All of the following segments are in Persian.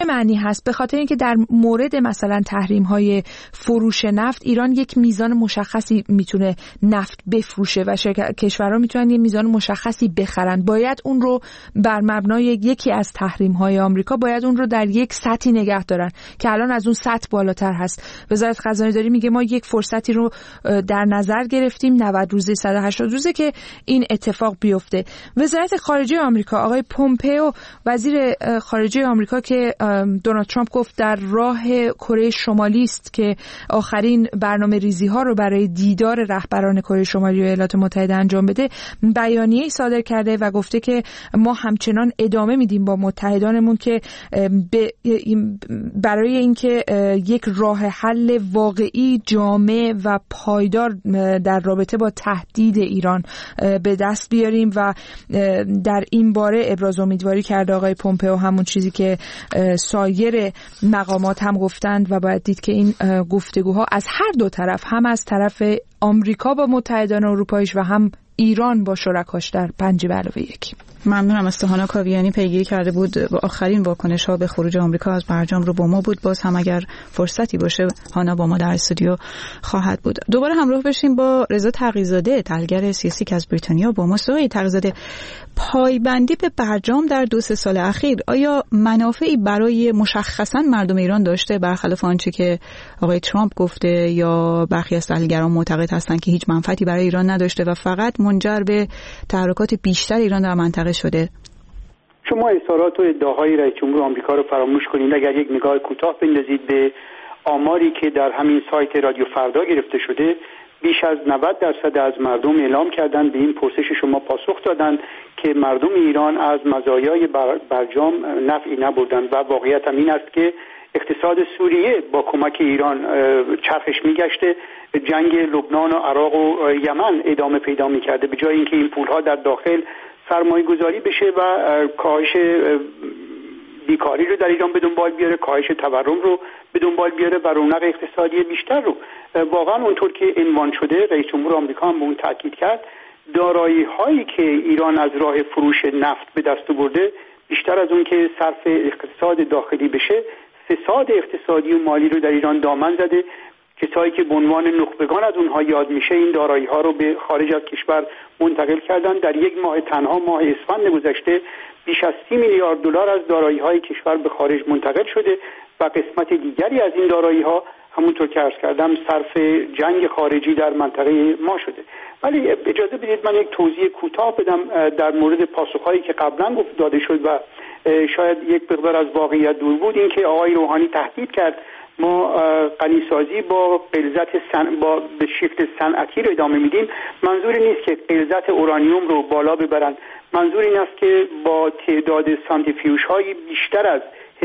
معنی هست؟ به خاطر اینکه در مورد مثلا تحریم‌های فروش نفت ایران یک میزان مشخصی میتونه نفت بفروشه و کشورها میتونن یه میزان مشخصی بخرن. باید اون رو بر مبنای یکی از تحریم‌های آمریکا باید اون رو در یک سطحی نگه دارن که الان از اون سطح بالاتر هست. وزارت خزانه‌داری میگه ما یک فرصتی رو در نظر گرفتیم 90 روزه 180 روزه که این اتفاق بیفته. وزارت خارجه آمریکا آقای پومپئو وزیر خارجه آمریکا که دونالد ترامپ گفت در راه کره شمالی است که آخرین برنامه‌ریزی‌ها رو برای دیدار رهبران کره شمالی و ایالات متحده انجام بده، بیانیه‌ای صادر کرده و گفته که ما همچنان ادامه میدیم با متحدانمون که برای اینکه یک راه حل واقعی جامع و پایدار در رابطه با تهدید ایران به دست بیاریم و در این باره ابراز امیدواری کرده آقای پومپئو، همون چیزی که سایر مقامات هم گفتند و باید دید که این گفتگوها از هر دو طرف، هم از طرف آمریکا با متحدان اروپاییش و هم ایران با شرکاش در 5+1. ممنونم. از تهانا کاویانی پیگیری کرده بود و آخرین واکنش‌ها به خروج آمریکا از برجام رو با ما بود. باز هم اگر فرصتی باشه هانا با ما در استودیو خواهد بود. دوباره همراه بشیم با رضا تقی‌زاده، تحلیلگر سیاسی که از بریتانیا با ماست. آقای تقی‌زاده، پایبندی به برجام در 2-3 سال اخیر آیا منافعی برای مشخصاً مردم ایران داشته، برخلاف آنچه که آقای ترامپ گفته یا برخی از تحلیلگران معتقد هستند که هیچ منفعتی برای ایران نداشته و فقط منجر به تحرکات بیشتر ایران در منطقه شده؟ شما اظهارات و ادعاهای رئیس جمهور آمریکا رو فراموش کنید. اگر یک نگاه کوتاه بندازید به آماری که در همین سایت رادیو فردا گرفته شده، بیش از 90% از مردم اعلام کردند به این پرسش شما پاسخ دادند که مردم ایران از مزایای برجام نفعی نبردند و واقعیت هم این است که اقتصاد سوریه با کمک ایران چرخش میگشته، جنگ لبنان و عراق و یمن ادامه پیدا میکرده، به جای اینکه این پولها در داخل سرمایه گذاری بشه و کاهش بیکاری رو در ایران به دنبال بیاره، کاهش تورم رو به دنبال بیاره و رونق اقتصادی بیشتر رو. واقعا اونطور که عنوان شده، رئیس جمهور آمریکا هم به اون تاکید کرد، دارایی هایی که ایران از راه فروش نفت به دست برده بیشتر از اون که صرف اقتصاد داخلی بشه، فساد اقتصادی و مالی رو در ایران دامن زده. کسایی که به عنوان نخبگان از اونها یاد میشه این دارایی ها رو به خارج از کشور منتقل کردن. در یک ماه تنها، ماه اسفند گذشته، بیش از 30 میلیارد دلار از دارایی های کشور به خارج منتقل شده و قسمت دیگری از این دارایی ها همونطور که عرض کردم صرف جنگ خارجی در منطقه ما شده. ولی اجازه بدید من یک توضیح کوتاه بدم در مورد پاسخهایی که قبلا داده شد و شاید یک مقدار از واقعیت دور بود. این که آقای روحانی تهدید کرد ما غنیسازی با غلظت به شیفت صنعتی رو ادامه میدیم. منظور نیست که غلظت اورانیوم رو بالا ببرن، منظور این است که با تعداد سانتریفیوژ های بیشتر از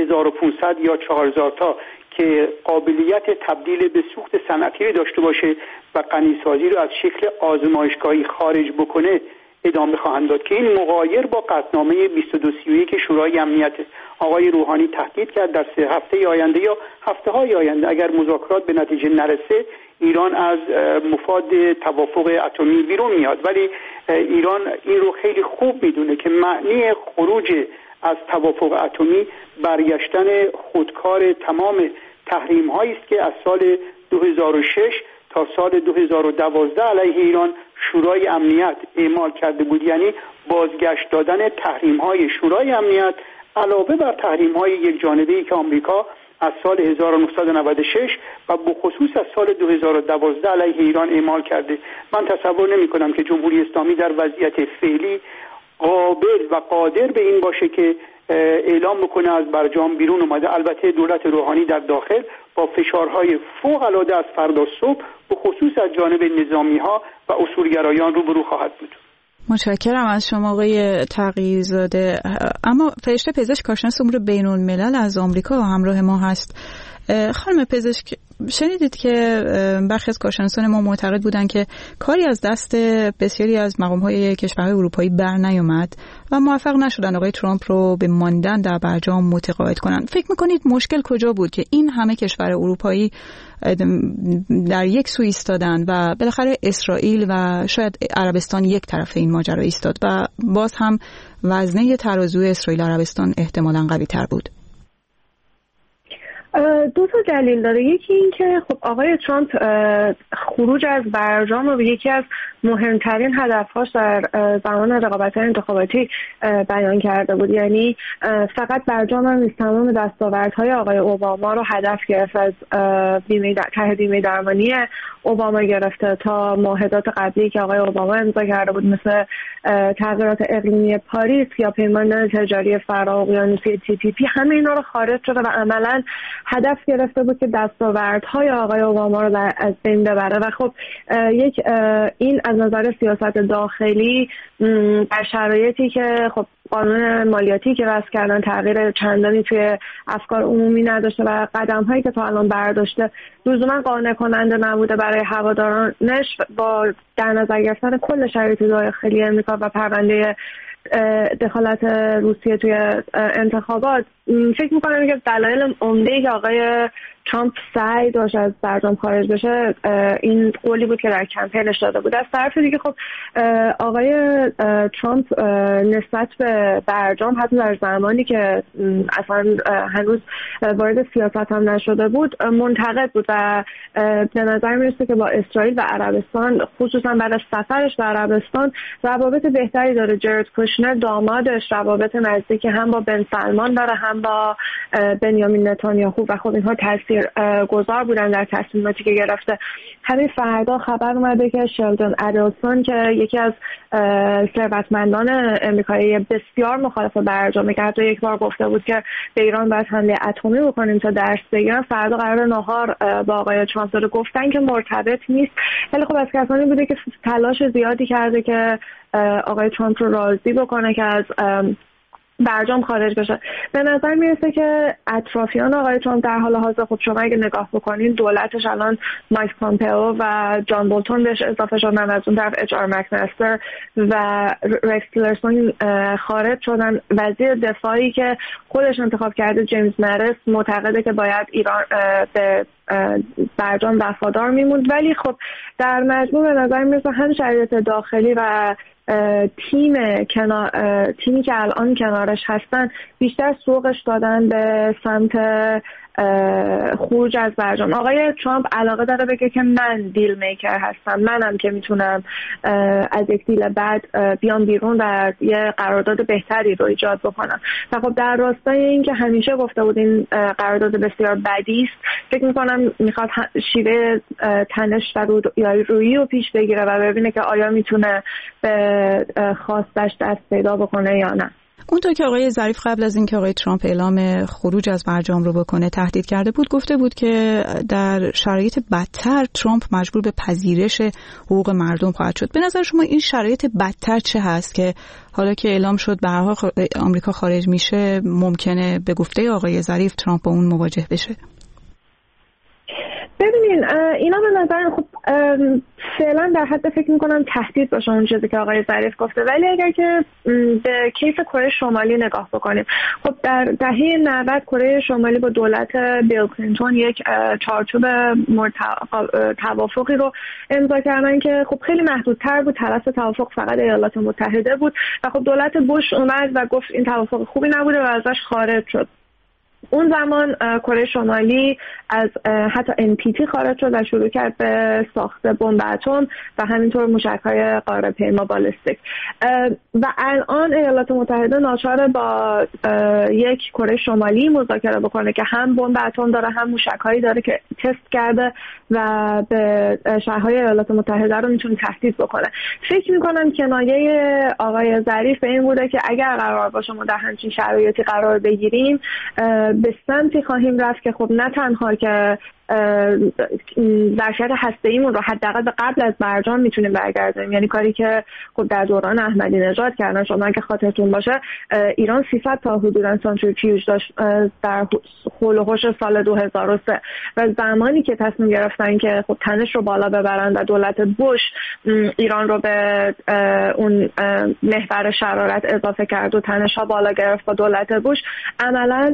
1500 یا 4000 تا که قابلیت تبدیل به سوخت صنعتی رو داشته باشه و غنیسازی رو از شکل آزمایشگاهی خارج بکنه ادامه خواهند داد، که این مغایر با قطعنامه 2231 شورای امنیت. آقای روحانی تهدید کرد در 3 هفته آینده یا هفته‌های آینده اگر مذاکرات به نتیجه نرسه ایران از مفاد توافق اتمی بیرون میاد. ولی ایران این رو خیلی خوب میدونه که معنی خروج از توافق اتمی برگشتن خودکار تمام تحریم هایی است که از سال 2006 تا سال 2012 علیه ایران شورای امنیت اعمال کرده بود، یعنی بازگشت دادن تحریم های شورای امنیت علاوه بر تحریم های یک جانبه‌ای که آمریکا از سال 1996 و به خصوص از سال 2012 علیه ایران اعمال کرده. من تصور نمی کنم که جمهوری اسلامی در وضعیت فعلی قابل و قادر به این باشه که اعلام بکنه از برجام بیرون اومده. البته دولت روحانی در داخل با فشارهای فوق العاده از فردا صبح به خصوص از جانب نظامی ها و اصولگرایان روبرو خواهد بود. متشکرم از شما آقای تقی‌زاده. اما فرشته پزشک کارشناس امور بین‌الملل از آمریکا همراه ما هست. خانم پزشک، شنیدید که برخی از کارشناسان ما معتقد بودند که کاری از دست بسیاری از مقام‌های کشورهای اروپایی بر نیامد و موفق نشدن آقای ترامپ رو به ماندن در برجام متقاعد کنند. فکر می‌کنید مشکل کجا بود که این همه کشور اروپایی در یک سو ایستادن و بالاخره اسرائیل و شاید عربستان یک طرف این ماجرا ایستاد و باز هم وزنه ترازوی اسرائیل و عربستان احتمالاً قوی‌تر بود؟ دو تا دلیل داره. یکی این که خب آقای ترامپ خروج از برجام رو یکی از مهمترین هدفهاش در زمان رقابت‌های انتخاباتی بیان کرده بود. یعنی فقط برجام هم نیست، تمام دستاوردهای آقای اوباما رو هدف گرفت، از ته بیمه درمانی اوباما گرفته تا معاهدات قبلی که آقای اوباما امضا کرده بود، مثل تغییرات اقلیمی پاریس یا پیمان تجاری فرااقیانوسی TPP، همه اینا رو خارج شده و عملاً هدف گرفته بود که دستاوردهای آقای اوباما رو از بین ببره. و خب این از نظر سیاست داخلی در شرایطی که خب قانون مالیاتی که وضع کردن تغییر چندانی توی افکار عمومی نداشته و قدم‌هایی که تا الان برداشته لزوما قانع کننده نبوده برای هوادارانش، با در نظر گرفتن کل شرایط داخلی آمریکا و پرونده دخالت روسیه توی انتخابات، فکر می‌کنم که دلایل عمده‌ای که آقای ترامپ سعی داشت از برجام خارج بشه این قولی بود که در کمپینش داده بود. از طرف دیگه خب آقای ترامپ نسبت به برجام حتی در زمانی که اصلا هنوز وارد سیاست هم نشده بود منتقد بود و به نظر میرسه که با اسرائیل و عربستان، خصوصا بعد از سفرش به عربستان، روابط بهتری داره. جرد کوشنر دامادش روابط نزدیکی هم با بن سلمان داره هم با بنیامین نتانیاهو و خب اینها تاثیر گذار بودن در تصمیماتی که گرفته. همین فردا خبر اومده که شلدون ادلسون که یکی از ثروتمندان امریکایی بسیار مخالف برجامه، که حتی یک بار گفته بود که به ایران باید حمله اتمی بکنیم تا درس بگیرن، فردا قرار نهار با آقای ترامپ داره. گفتن که مرتبط نیست، ولی خب از کسانی بوده که تلاش زیادی کرده که آقای ترامپ رو راضی بکنه که از برجام خارج بشه. به نظر میرسه که اطرافیان آقای ترامپ در حال حاضر، خب شما اگه نگاه بکنین دولتش الان مایک پامپئو و جان بولتون بهش اضافه شدن، از اون طرف HR مکمستر و رکس تیلرسون خارج شدن. وزیر دفاعی که خودش انتخاب کرده جیمز مریس معتقده که باید ایران به برجام وفادار میموند، ولی خب در مجموع به نظر میرسه هم شرایط داخلی و تیمی که الان کنارش هستن بیشتر سوقش دادن به سمت خروج از برجام. آقای ترامپ علاقه داره بگه که من دیل میکر هستم، منم که میتونم از یک دیل بعد بیام بیرون و یه قرارداد بهتری رو ایجاد بکنم. و خب در راستای این که همیشه گفته بود این قرارداد بسیار بدی است، فکر میکنم میخواد شیوه تنش و رویی رو پیش بگیره و ببینه که آیا میتونه به خواستش دست پیدا بکنه یا نه. اونطور که آقای ظریف قبل از اینکه آقای ترامپ اعلام خروج از برجام رو بکنه تهدید کرده بود، گفته بود که در شرایط بدتر ترامپ مجبور به پذیرش حقوق مردم خواهد شد. به نظر شما این شرایط بدتر چه هست که حالا که اعلام شد به هر حال آمریکا خارج میشه ممکنه به گفته آقای ظریف ترامپ با اون مواجه بشه؟ ببینین اینا به نظر خب فعلا در حد فکر میکنم تهدید باشه اون چیزی که آقای ظریف گفته، ولی اگر که به کیس کره شمالی نگاه بکنیم، خب در دهه 90 کره شمالی با دولت بیل کلینتون یک چارچوب توافقی رو امضا کردن که خب خیلی محدودتر بود، طرف توافق فقط ایالات متحده بود و خب دولت بوش اومد و گفت این توافق خوبی نبوده و ازش خارج شد. اون زمان کره شمالی از حتی NPT خارج شد و شروع کرد به ساخت بمب اتم و همینطور موشک‌های قاره‌پیما بالستیک و الان ایالات متحده ناچار با یک کره شمالی مذاکره بکنه که هم بمب اتم داره هم موشک‌هایی داره که تست کرده و به شهرهای ایالات متحده رو میتونه تهدید بکنه. فکر میکنم کنایه آقای ظریف به این بوده که اگر قرار باشه ما در همچین شرایطی قرار بگیریم به سمتی خواهیم رفت که خب نه تنها که در شرط هسته‌ایمون رو حداقل به قبل از برجام میتونیم برگردونیم، یعنی کاری که خب در دوران احمدی نژاد کردن. شما که خاطرتون باشه ایران 300 تا حدوداً سانتریفیوژ داشت در حول و حوش سال 2003 و زمانی که تصمیم گرفتن که خب تنش رو بالا ببرن و دولت بوش ایران رو به اون محور شرارت اضافه کرد و تنش ها بالا گرفت با دولت بوش، عملاً ایران تو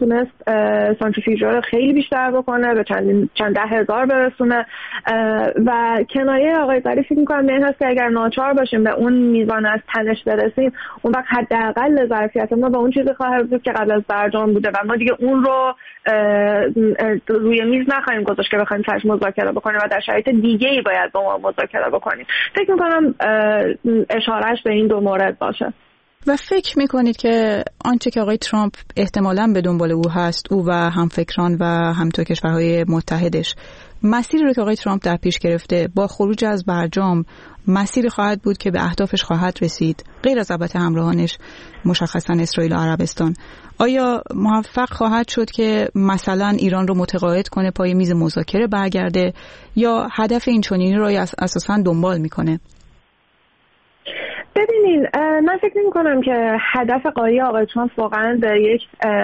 میتونست سانتریفیوژها رو خیلی بیشتر بکنه، به چند ده هزار برسونه و کنایه آقای ظریف فکر می‌کنم این هست که اگر ناچار باشیم به اون میزان از تنش برسیم، اون وقت حداقل ظرفیت ما به اون چیزی خواهد بود که قبل از برجام بوده و ما دیگه اون رو روی میز نخواهیم گذاشت که بخوایم سرش مذاکره بکنیم و در شرایط دیگه‌ای باید با ما مذاکره بکنیم. فکر می‌کنم اشارهش به این دو مورد باشه. و فکر میکنید که آنچه که آقای ترامپ احتمالاً به دنبال او هست، او و همفکران و همتا کشورهای متحدش، مسیری رو که آقای ترامپ در پیش گرفته با خروج از برجام مسیری خواهد بود که به اهدافش خواهد رسید، غیر از البته همراهانش مشخصاً اسرائیل و عربستان؟ آیا موفق خواهد شد که مثلا ایران رو متقاعد کنه پای میز مذاکره برگرده یا هدف این چنینی رو اساساً دنبال میکنه؟ ببینین، من فکر می‌کنم که هدف غایی آقای ترامپ واقعا به یک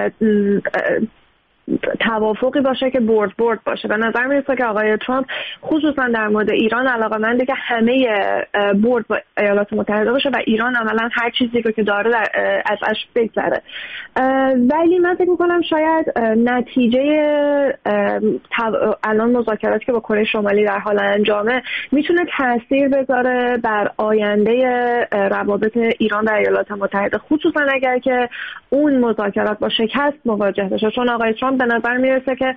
توافقی باشه که برد باشه. به نظر میرسه که آقای ترامپ خصوصا در مورد ایران علاقه‌منده که همه برد با ایالات متحده باشه و ایران عملا هر چیزی رو که داره ازش بگذره. ولی من فکر می‌کنم شاید نتیجه الان مذاکراتی که با کره شمالی در حال انجامه میتونه تاثیر بذاره بر آینده روابط ایران و ایالات متحده، خصوصا اگر که اون مذاکرات با شکست مواجه بشه. چون آقای ترامپ به نظر میرسه که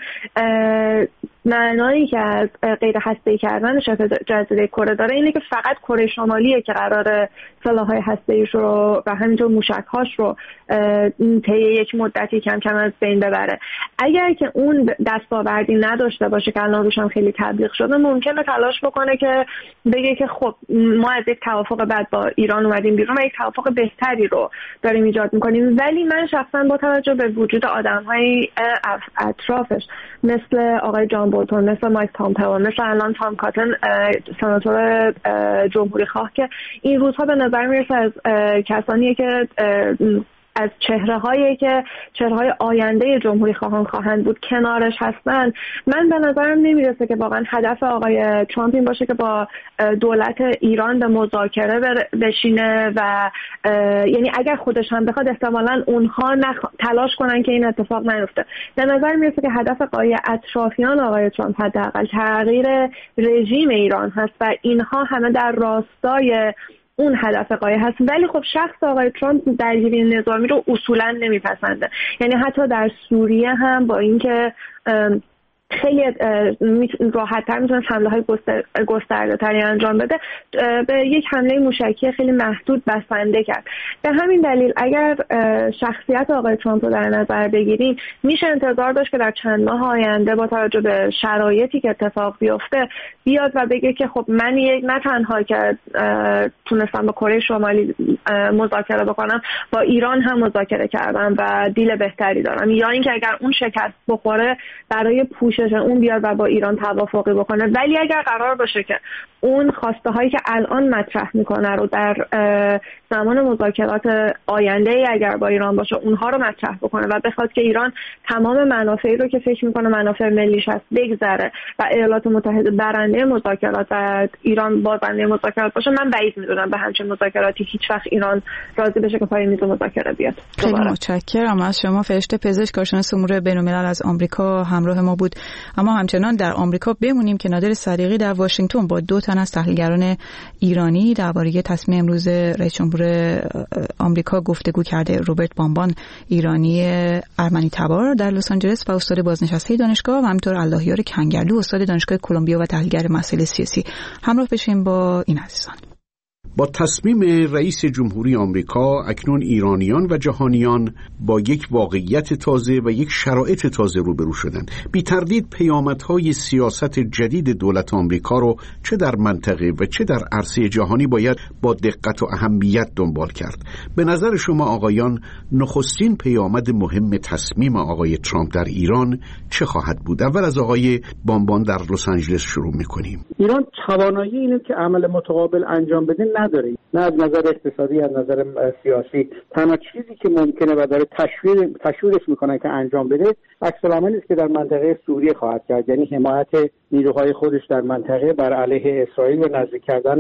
معنایی که از غیر هسته‌ای کردن شبه جزیره کره داره اینه که فقط کره شمالیه که قراره سلاح‌های هسته‌ایش رو و همینطور موشک‌هاش رو طی یک مدتی کم کم از بین ببره. اگر که اون دستاوردی نداشته باشه که الان روش هم خیلی تبلیغ شده، ممکنه تلاش بکنه که بگه که خب ما از یک توافق بعد با ایران اومدیم بیرون و یک توافق بهتری رو داریم ایجاد می‌کنیم. ولی من شخصا با توجه به وجود آدم‌های اطرافش مثل آقای جان بولتون، مثل مایک پامپئو، مثل الان تام کاتن سناتور جمهوری خواه که این روزها به نظر میرسه از کسانیه که از چهره‌های آینده جمهوری خواهان خواهند بود کنارش هستن، من به نظرم نمیرسه که واقعا هدف آقای ترامپ این باشه که با دولت ایران به مذاکره بشینه و یعنی اگر خودش هم بخواد احتمالاً اونها تلاش کنن که این اتفاق نیفته. به نظر میرسه که هدف غایی اطرافیان آقای ترامپ حداقل تغییر رژیم ایران هست و اینها همه در راستای اون هدف غایه هست. ولی خب شخص آقای ترامپ درگیری نظامی رو اصولا نمیپسنده. یعنی حتی در سوریه هم با اینکه خیلی راحت‌تر میتونه حمله‌های گسترده‌تری انجام بده، به یک حمله موشکی خیلی محدود بسنده کرد. به همین دلیل اگر شخصیت آقای ترامپ رو در نظر بگیریم، میشه انتظار داشت که در چند ماه آینده با توجه به شرایطی که اتفاق بیفته بیاد و بگه که خب من نه تنها که تونستم با کره شمالی مذاکره بکنم، با ایران هم مذاکره کردم و دیل بهتری دارم، یا اینکه اگر اون شکست بخوره برای پوشش اون بیاد و با ایران توافقی بکنه. ولی اگر قرار باشه که اون خواسته هایی که الان مطرح میکنه رو در زمان مذاکرات آینده اگر با ایران باشه اونها رو مطرح بکنه و بخواد که ایران تمام منافعی رو که فکر میکنه منافع ملیش هست بگذره و ایالات متحده برنده مذاکرات و ایران بازنده مذاکرات باشه، من بعید میدونم به همچین مذاکراتی هیچ وقت ایران راضی بشه که پای میز مذاکره بیاد. خیلی متشکرم از شما. فرشته پزشک، کارشناس امور بین‌الملل از آمریکا همراه ما بود. اما همچنان در آمریکا بمونیم که نادر صدیقی در واشنگتن با 2 تن از تحلیلگران ایرانی درباره تصمیم امروز رئیس جمهور آمریکا گفتگو کرده. روبرت بامبان، ایرانی ارمنی تبار در لس آنجلس و استاد بازنشسته دانشگاه، و همینطور اللهیار کنگرلو، استاد دانشگاه کلمبیا و تحلیلگر مسائل سیاسی. همراه بشیم با این عزیزان. با تصمیم رئیس جمهوری آمریکا اکنون ایرانیان و جهانیان با یک واقعیت تازه و یک شرایط تازه روبرو شدند. بی تردید پیامدهای سیاست جدید دولت آمریکا رو چه در منطقه و چه در عرصه جهانی باید با دقت و اهمیت دنبال کرد. به نظر شما آقایان، نخستین پیامد مهم تصمیم آقای ترامپ در ایران چه خواهد بود؟ اول از آقای بامبان در لس آنجلس شروع می‌کنیم. ایران توانایی اینه که عمل متقابل انجام بده نداره، نه از نظر اقتصادی، از نظر سیاسی. تنها چیزی که ممکنه و داره تشویقش میکنه که انجام بده عکس العملی است که در منطقه سوریه خواهد کرد، یعنی حمایت نیروهای خودش در منطقه بر علیه اسرائیل و نزدیک کردن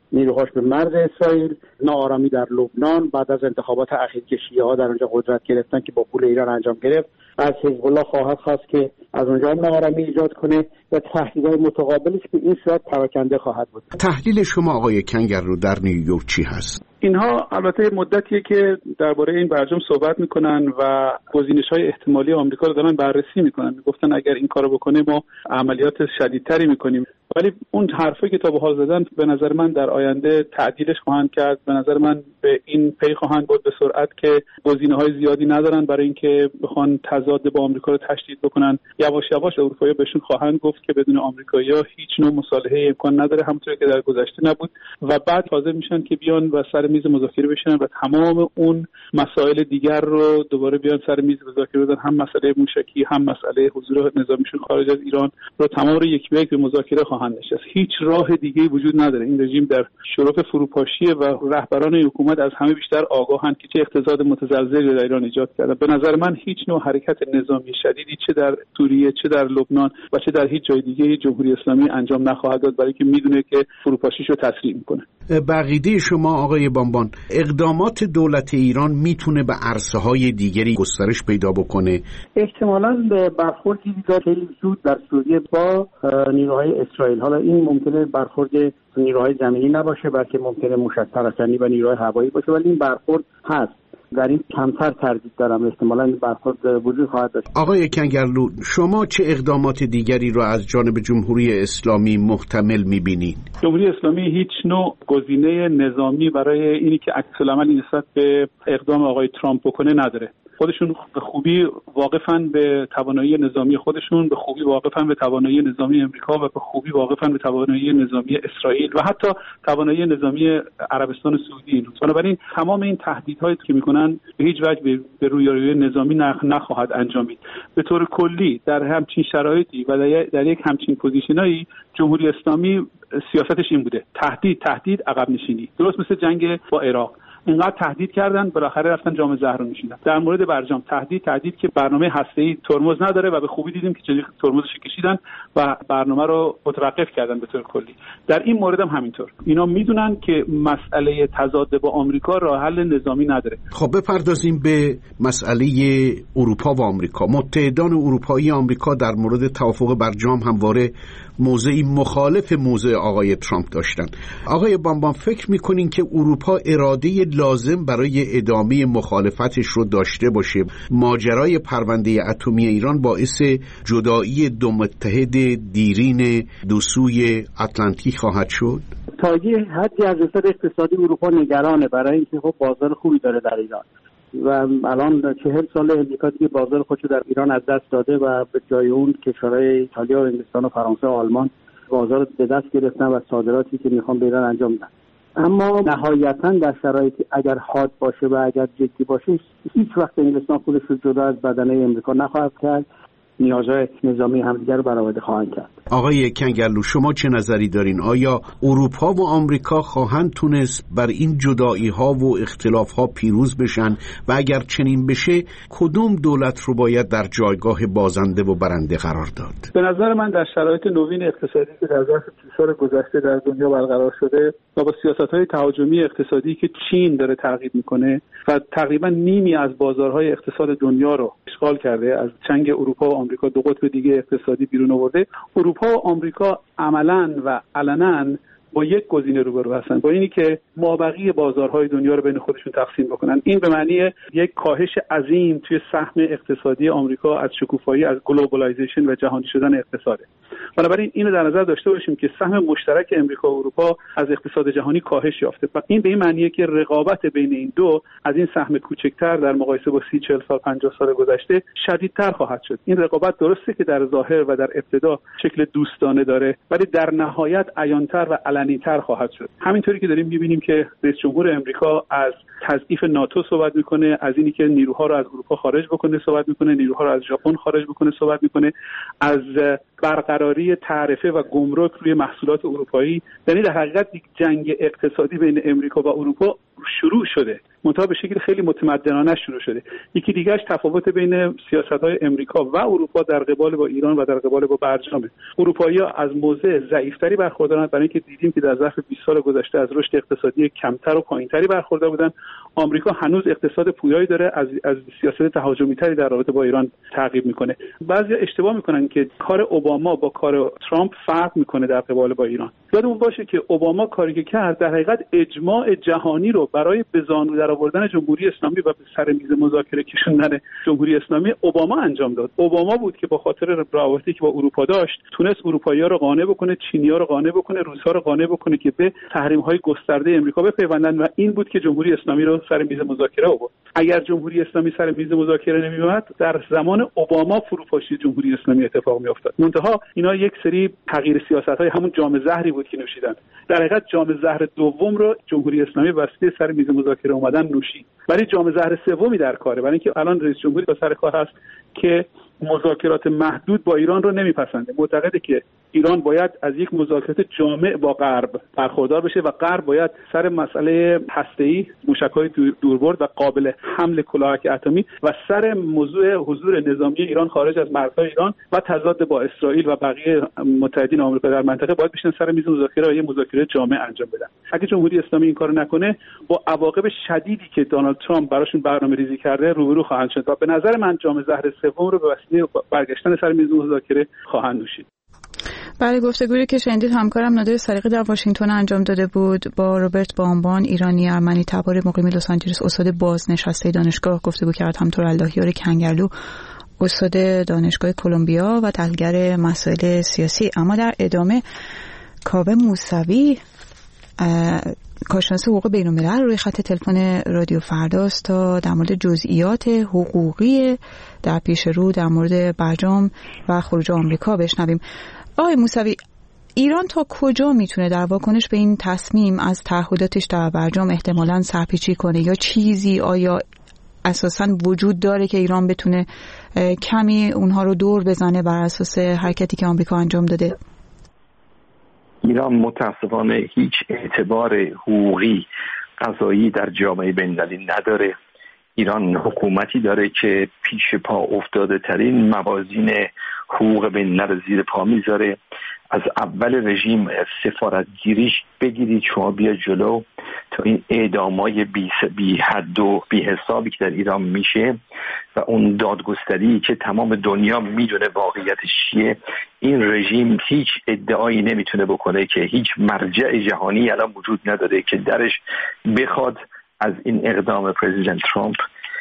نیروهاش به مرز اسرائیل، ناآرامی در لبنان بعد از انتخابات اخیر که شیعه‌ها در اونجا قدرت گرفتن که با پول ایران انجام گرفت، از حزب الله خواهد خواست که از اونجا ناآرامی ایجاد کنه و تهدیدهای متقابلش به این صورت پراکنده خواهد بود. تحلیل شما آقای کنگرلو در نیویورک چی هست؟ اینها البته مدتیه که درباره این برجام صحبت میکنن و گزینش‌های احتمالی آمریکا رو دارن بررسی میکنن. میگفتن اگر این کارو بکنه ما عملیات شدیدتری میکنیم، ولی اون حرفی که تا به حال زدن به نظر من در آینده تعدیلش خواهند کرد. به نظر من به این پی خواهند بود به سرعت که گزینه‌های زیادی ندارن برای اینکه بخوان تضاد با آمریکا رو تشدید بکنن. یواش یواش اروپایی‌ها بهشون خواهند گفت که بدون آمریکایی‌ها هیچ نوع مصالحه امکان نداره، همونطوری که در گذشته نبود، و بعد حاضر میشن که بیان و سر میز مذاکره بشینن و تمام اون مسائل دیگر رو دوباره بیان سر میز مذاکره بزنن، هم مسئله موشکی هم مسئله حضور نظامیشون خارج از ایران رو تمام رو یک به یک به مذاکره خواهند نشست. هیچ راه دیگه‌ای وجود نداره. این رژیم در شرف فروپاشی و رهبران حکومت از همه بیشتر آگاهند که چه اقتصاد متزلزلی در ایران ایجاد کردن. به نظر من هیچ نوع حرکت نظامی شدیدی چه در سوریه چه در لبنان و چه در هیچ جای دیگه جمهوری اسلامی انجام نخواهد داد، برای که میدونه که فروپاشیشو تسریع میکنه. بقیده شما آقای بانبان، اقدامات دولت ایران میتونه به عرصه‌های دیگری گسترش پیدا بکنه؟ احتمالاً به برخوردی خیلی زود در سوریه با نیروهای اسرائیل. حالا این ممکنه برخورد نیروهای زمینی نباشه، بلکه ممکنه موشک پراکنی و نیروهای هوایی باشه، ولی این برخورد هست. در این کمتر تردید دارم، احتمالاً این برخورد وجود خواهد داشت. آقای کنگرلو، شما چه اقدامات دیگری را از جانب جمهوری اسلامی محتمل می‌بینید؟ جمهوری اسلامی هیچ نوع گزینه نظامی برای اینی که عکس‌العملی نسبت به اقدام آقای ترامپ بکنه نداره. خودشون به خوبی واقفن به توانایی نظامی خودشون، به خوبی واقفن به توانایی نظامی امریکا و به خوبی واقفن به توانایی نظامی اسرائیل و حتی توانایی نظامی عربستان سعودی. بنابراین تمام این تهدیدهایی که میکنن به هیچ وجه به رویارویی نظامی نخواهد انجامید. به طور کلی در همچین شرایطی و در یک همچین پوزیشنایی جمهوری اسلامی سیاستش این بوده: تهدید عقب نشینی. درست مثل جنگ با عراق، اینقدر تهدید کردن بالاخره رفتن جام زهر نوشیدن. در مورد برجام تهدید که برنامه هسته‌ای ترمز نداره و به خوبی دیدیم که چجوری ترمزش کشیدن و برنامه رو متوقف کردن به طور کلی. در این مورد هم همینطور. اینا میدونن که مسئله تضاد با آمریکا راه حل نظامی نداره. خب بپردازیم به مسئله اروپا و آمریکا. متحدان اروپایی آمریکا در مورد توافق برجام همواره موضعی مخالف موضع آقای ترامپ داشتن. آقای بانبان، فکر میکنین که اروپا اراده لازم برای ادامه مخالفتش رو داشته باشه؟ ماجرای پرونده اتمی ایران باعث جدایی دو متحد دیرین دو سوی اتلانتیک خواهد شد؟ تا یه حدی از نظر اقتصادی اروپا نگرانه، برای اینکه خب بازار خوبی داره در ایران و الان 40 سال امریکا دیگه بازار خودشو در ایران از دست داده و به جای اون کشورهای ایتالیا و انگلستان و فرانسه و آلمان بازار به دست گرفتن و صادراتی که میخوان به ایران انجام بدن. اما نهایتاً در شرایطی اگر حاد باشه و اگر جدی باشه، هیچ وقت انگلستان خودش رو جدا از بدنه امریکا نخواهد کرد. نیازهای نظامی همدیگر رو برآورده خواهند کرد. آقای کنگرلو، شما چه نظری دارین؟ آیا اروپا و آمریکا خواهند تونست بر این جدایی‌ها و اختلاف‌ها پیروز بشن و اگر چنین بشه کدوم دولت رو باید در جایگاه بازنده و برنده قرار داد؟ به نظر من در شرایط نوین اقتصادی که در ظرف 30 سال گذشته در دنیا برقرار شده و با سیاست‌های تهاجمی اقتصادی که چین داره ترغیب می‌کنه و تقریبا نیمی از بازارهای اقتصاد دنیا رو اشغال کرده، از چنگ اروپا و آمریکا دو قطب دیگه اقتصادی بیرون آورده، اروپا و آمریکا عملاً و علناً با یک گزینه روبرو هستن، با اینی که مابقی بازارهای دنیا رو بین خودشون تقسیم بکنن. این به معنی یک کاهش عظیم توی سهم اقتصادی آمریکا از شکوفایی، از گلوبالایزیشن و جهانی شدن اقتصاده. بنابراین اینو در نظر داشته باشیم که سهم مشترک امریکا و اروپا از اقتصاد جهانی کاهش یافته. این به این معنیه که رقابت بین این دو از این سهم کوچکتر در مقایسه با 30-40 سال 50 سال گذشته شدیدتر خواهد شد. این رقابت درسته که در ظاهر و در ابتدا شکل دوستانه داره، ولی در نهایت عیان‌تر و علنی‌تر خواهد شد. همینطوری که داریم می‌بینیم که رئیس جمهور امریکا از تضعیف ناتو صحبت میکنه، از اینی که نیروها رو از اروپا خارج بکنه صحبت میکنه، نیروها رو از ژاپن خارج بکنه صحبت میکنه، از برقراری تعرفه و گمرک روی محصولات اروپایی. یعنی در حقیقت یک جنگ اقتصادی بین امریکا و اروپا شروع شده، منتها به شکل خیلی متمدنانه شروع شده. یکی دیگه‌اش تفاوت بین سیاست‌های امریکا و اروپا در قبال با ایران و در قبال با برجامه. اروپایی‌ها از موضع ضعیف‌تری برخوردارند، برای اینکه دیدیم که در ظرف 20 سال گذشته از رشد اقتصادی کمتر و پایین‌تری برخوردار بودن. آمریکا هنوز اقتصاد پویایی داره، از سیاست تهاجمی‌تری در رابطه با ایران تعقیب می‌کنه. بعضی اشتباه می‌کنن که کار اوباما با کار ترامپ فرق می‌کنه در قبال با ایران. یادمون باشه که اوباما کاری که کرد در حقیقت اجماع جهانی رو برای به زانو درآوردن جمهوری اسلامی و به سر میز مذاکره کشوندن جمهوری اسلامی اوباما انجام داد. اوباما بود که با خاطر روابطی که با اروپا داشت تونست اروپایی‌ها رو قانع بکنه، چینی‌ها رو قانع بکنه، روس‌ها رو قانع بکنه که به تحریم‌های گسترده امریکا بپیوندن و این بود که جمهوری اسلامی رو سر میز مذاکره آورد. اگر جمهوری اسلامی سر میز مذاکره نمی‌اومد در زمان اوباما فروپاشی جمهوری اسلامی اتفاق می‌افتاد. منتها اینا یک سری تغییر سیاست‌های همون جام زهری بود که نوشیدن. در حقیقت جام زهر دوم رو جمهوری اسلامی واسطه سر میز مذاکره اومدن نوشید. ولی جام زهر سومی در کاره، برای اینکه الان رئیس جمهوری با سر کار هست که مذاکرات محدود با ایران رو نمیپسنده. معتقده که ایران باید از یک مذاکرات جامع با غرب برخوردار بشه و غرب باید سر مسئله هسته‌ای، موشک‌های دوربرد و قابل حمل کلاهک اتمی و سر موضوع حضور نظامی ایران خارج از مرزهای ایران و تضاد با اسرائیل و بقیه متحدین آمریکا در منطقه باید بشینن سر میز مذاکره و یه مذاکره جامع انجام بدن. اگه جمهوری اسلامی این کارو نکنه با عواقب شدیدی که دونالد ترامپ براشون برنامه‌ریزی کرده روبرو خواهند شد و به نظر من جام زهر سوم رو به وسیله برگشتن سر میز مذاکره خواهند نوشید. برای گفتگویی که شنیدید همکارم نادر صادقی در واشنگتن انجام داده بود با روبرت بانبان، ایرانی ارمنی تبار مقیم لس آنجلس، استاد بازنشسته دانشگاه گفتگو کرد. همطور اللهیار کنگرلو، استاد دانشگاه کلمبیا و تحلیلگر مسائل سیاسی. اما در ادامه کاوه موسوی، کارشناس حقوق بین‌الملل، روی خط تلفن رادیو فرداست تا در مورد جزئیات حقوقی در پیش رو در مورد برجام و خروج آمریکا بشنویم. آقای موسوی، ایران تا کجا میتونه در واکنش به این تصمیم از تعهداتش در برجام احتمالاً سرپیچی کنه، یا چیزی آیا اساساً وجود داره که ایران بتونه کمی اونها رو دور بزنه بر اساس حرکتی که آمریکا انجام داده؟ ایران متاسفانه هیچ اعتبار حقوقی قضایی در جامعه بین‌المللی نداره. ایران حکومتی داره که پیش پا افتاده ترین موازین حقوق بین‌الملل زیر پا میذاره. از اول رژیم سفارتگیریش بگیرید شما بیا جلو تا این اعدامای بی حد و بی حسابی که در ایران میشه و اون دادگستری که تمام دنیا میدونه واقعیتش چیه. این رژیم هیچ ادعایی نمیتونه بکنه که هیچ مرجع جهانی الان وجود نداره که درش بخواد از این اقدام پرزیدنت ترامپ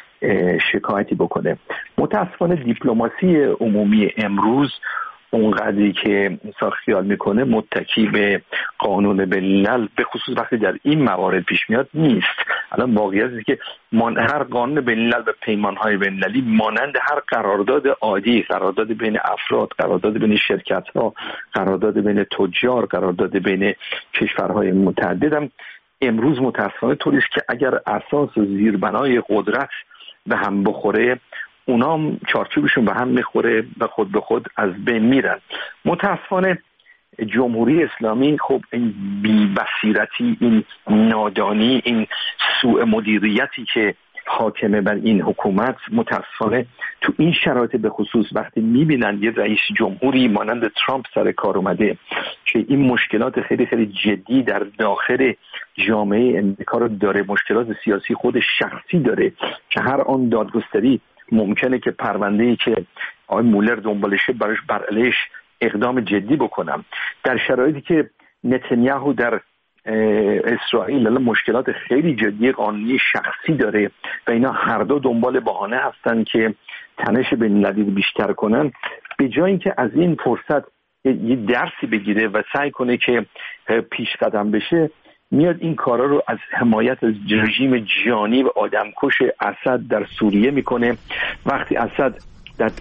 شکایتی بکنه. متاسفانه دیپلماسی عمومی امروز اونقدری که انسان خیال میکنه متکی به قانون بین‌الملل، به خصوص وقتی در این موارد پیش میاد نیست. الان واقعیتی که هر قانون بین‌الملل و پیمانهای بین‌المللی مانند هر قرارداد عادی، قرارداد بین افراد، قرارداد بین شرکت‌ها، قرارداد بین تجار، قرارداد بین کشورهای متعدد هم امروز متاسفانه طوری است که اگر اساس و زیربنای قدرت به هم بخوره اونام چارچوبشون به هم میخوره و خود به خود از بین میرن. متاسفانه جمهوری اسلامی خب این بی‌بصیرتی، این نادانی، این سوء مدیریتی که حاکمه بر این حکومت، متاسفانه تو این شرایط به خصوص وقتی میبینن یه رئیس جمهوری مانند ترامپ سر کار اومده که این مشکلات خیلی خیلی جدی در داخل جامعه امریکا رو داره، مشکلات سیاسی خود شخصی داره که هر آن دادگستری ممکنه که پرونده‌ای که آقای مولر دنبالشه براش بر علیهش اقدام جدی بکنم، در شرایطی که نتانیاهو در اسرائیل الان مشکلات خیلی جدی قانونی شخصی داره و اینا هر دو دنبال بهانه هستن که تنش بین‌المللی بیشتر کنن، به جای اینکه از این فرصت یه درسی بگیره و سعی کنه که پیش قدم بشه، میاد این کارا رو از حمایت از رژیم جانی و آدمکش اسد در سوریه میکنه. وقتی اسد در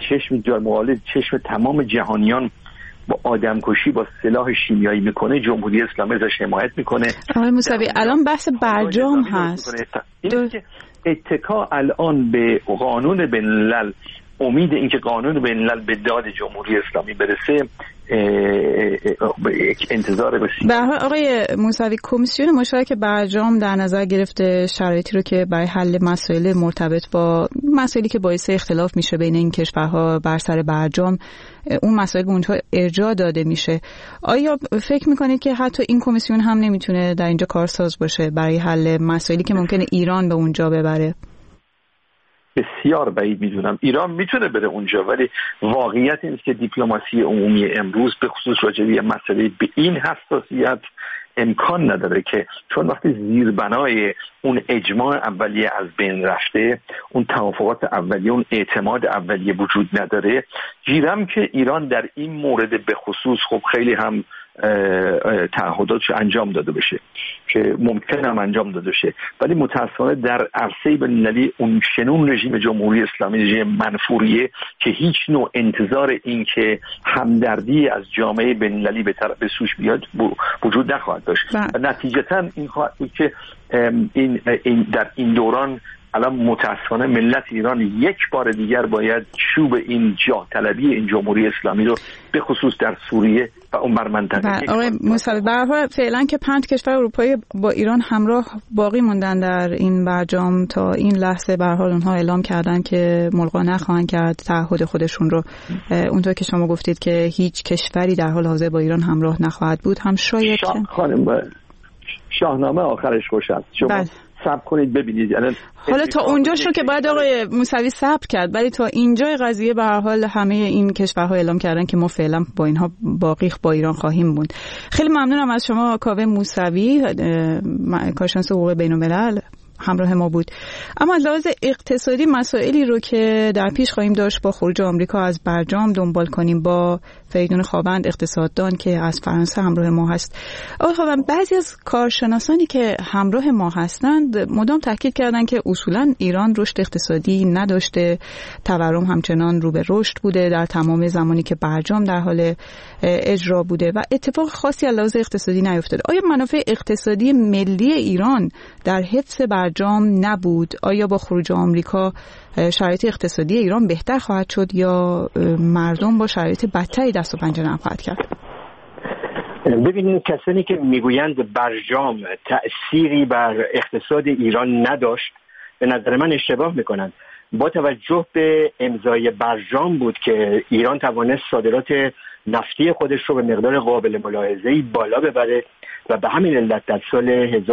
چشم تمام جهانیان با آدمکشی با سلاح شیمیایی میکنه، جمهوری اسلامی ازش حمایت میکنه. آقای موسوی الان بحث برجام هست. این که اتکا الان به قانون بین‌الملل امید اینکه قانون بین‌الملل به داد جمهوری اسلامی برسه یک انتظار بسیار. به آقای موسوی، کمیسیون مشترک برجام در نظر گرفته شرایطی رو که برای حل مسائل مرتبط با مسائلی که باعث اختلاف میشه بین این کشورها بر سر برجام، اون مسائل به اونها ارجاع داده میشه. آیا فکر میکنید که حتی این کمیسیون هم نمیتونه در اینجا کارساز باشه برای حل مسائلی که ممکنه ایران به اونجا ببره؟ بسیار بعید میدونم. ایران میتونه بره اونجا، ولی واقعیت این است که دیپلماسی عمومی امروز به خصوص راجع به مسئله به این حساسیت امکان نداره، که چون وقتی زیربنای اون اجماع اولیه از بین رفته، اون توافقات اولیه، اون اعتماد اولیه وجود نداره، گیرم که ایران در این مورد به خصوص خب خیلی هم تعهداتش انجام داده بشه که ممکن هم انجام داده بشه، ولی متاسفانه در عرصه بین‌المللی اون شنون رژیم جمهوری اسلامی، رژیم منفوریه که هیچ نوع انتظار این که همدردی از جامعه بین‌المللی به سوش بیاد وجود نخواهد داشت و نتیجتاً این خواهد بود که این در این دوران الان متاسفانه ملت ایران یک بار دیگر باید چوب این جاه طلبی این جمهوری اسلامی رو به خصوص در سوریه و اون منطقه. آقای موسوی، به هر حال فعلا که 5 کشور اروپایی با ایران همراه باقی موندن در این برجام، تا این لحظه به هر حال اونها اعلام کردن که ملغا نخواهند کرد تعهد خودشون رو. اونطور که شما گفتید که هیچ کشوری در حال حاضر با ایران همراه نخواهد بود، هم شاید شاهنامه آخرش خوش است. شما صبر کنید ببینید. حالا تا اونجاش رو که باید آقای موسوی صبر کرد، ولی تا اینجای قضیه به هر حال همه این کشورها اعلام کردن که ما فعلا با اینها باقی با ایران خواهیم بود. خیلی ممنونم از شما کاوه موسوی، کارشناس حقوق بین‌الملل، همراه ما بود. اما از لحاظ اقتصادی مسائلی رو که در پیش خواهیم داشت با خروج آمریکا از برجام دنبال کنیم با فریدون خوابند، اقتصاددان که از فرانسه همراه ما هست. آقای خوابند، بعضی از کارشناسانی که همراه ما هستند مدام تاکید کردن که اصولا ایران رشد اقتصادی نداشته، تورم همچنان رو به رشد بوده در تمام زمانی که برجام در حال اجرا بوده و اتفاق خاصی از لحاظ اقتصادی نیفتاده. آیا منافع اقتصادی ملی ایران در حفظ برجام نبود؟ آیا با خروج آمریکا شرایط اقتصادی ایران بهتر خواهد شد یا مردم با شرایط بدتری دست و پنجه نرم خواهد کرد؟ ببینید، کسانی که میگویند برجام تأثیری بر اقتصاد ایران نداشت به نظر من اشتباه میکنند. با توجه به امضای برجام بود که ایران توانست صادرات نفتی خودش رو به مقدار قابل ملاحظه‌ای بالا ببره و به همین علت در سال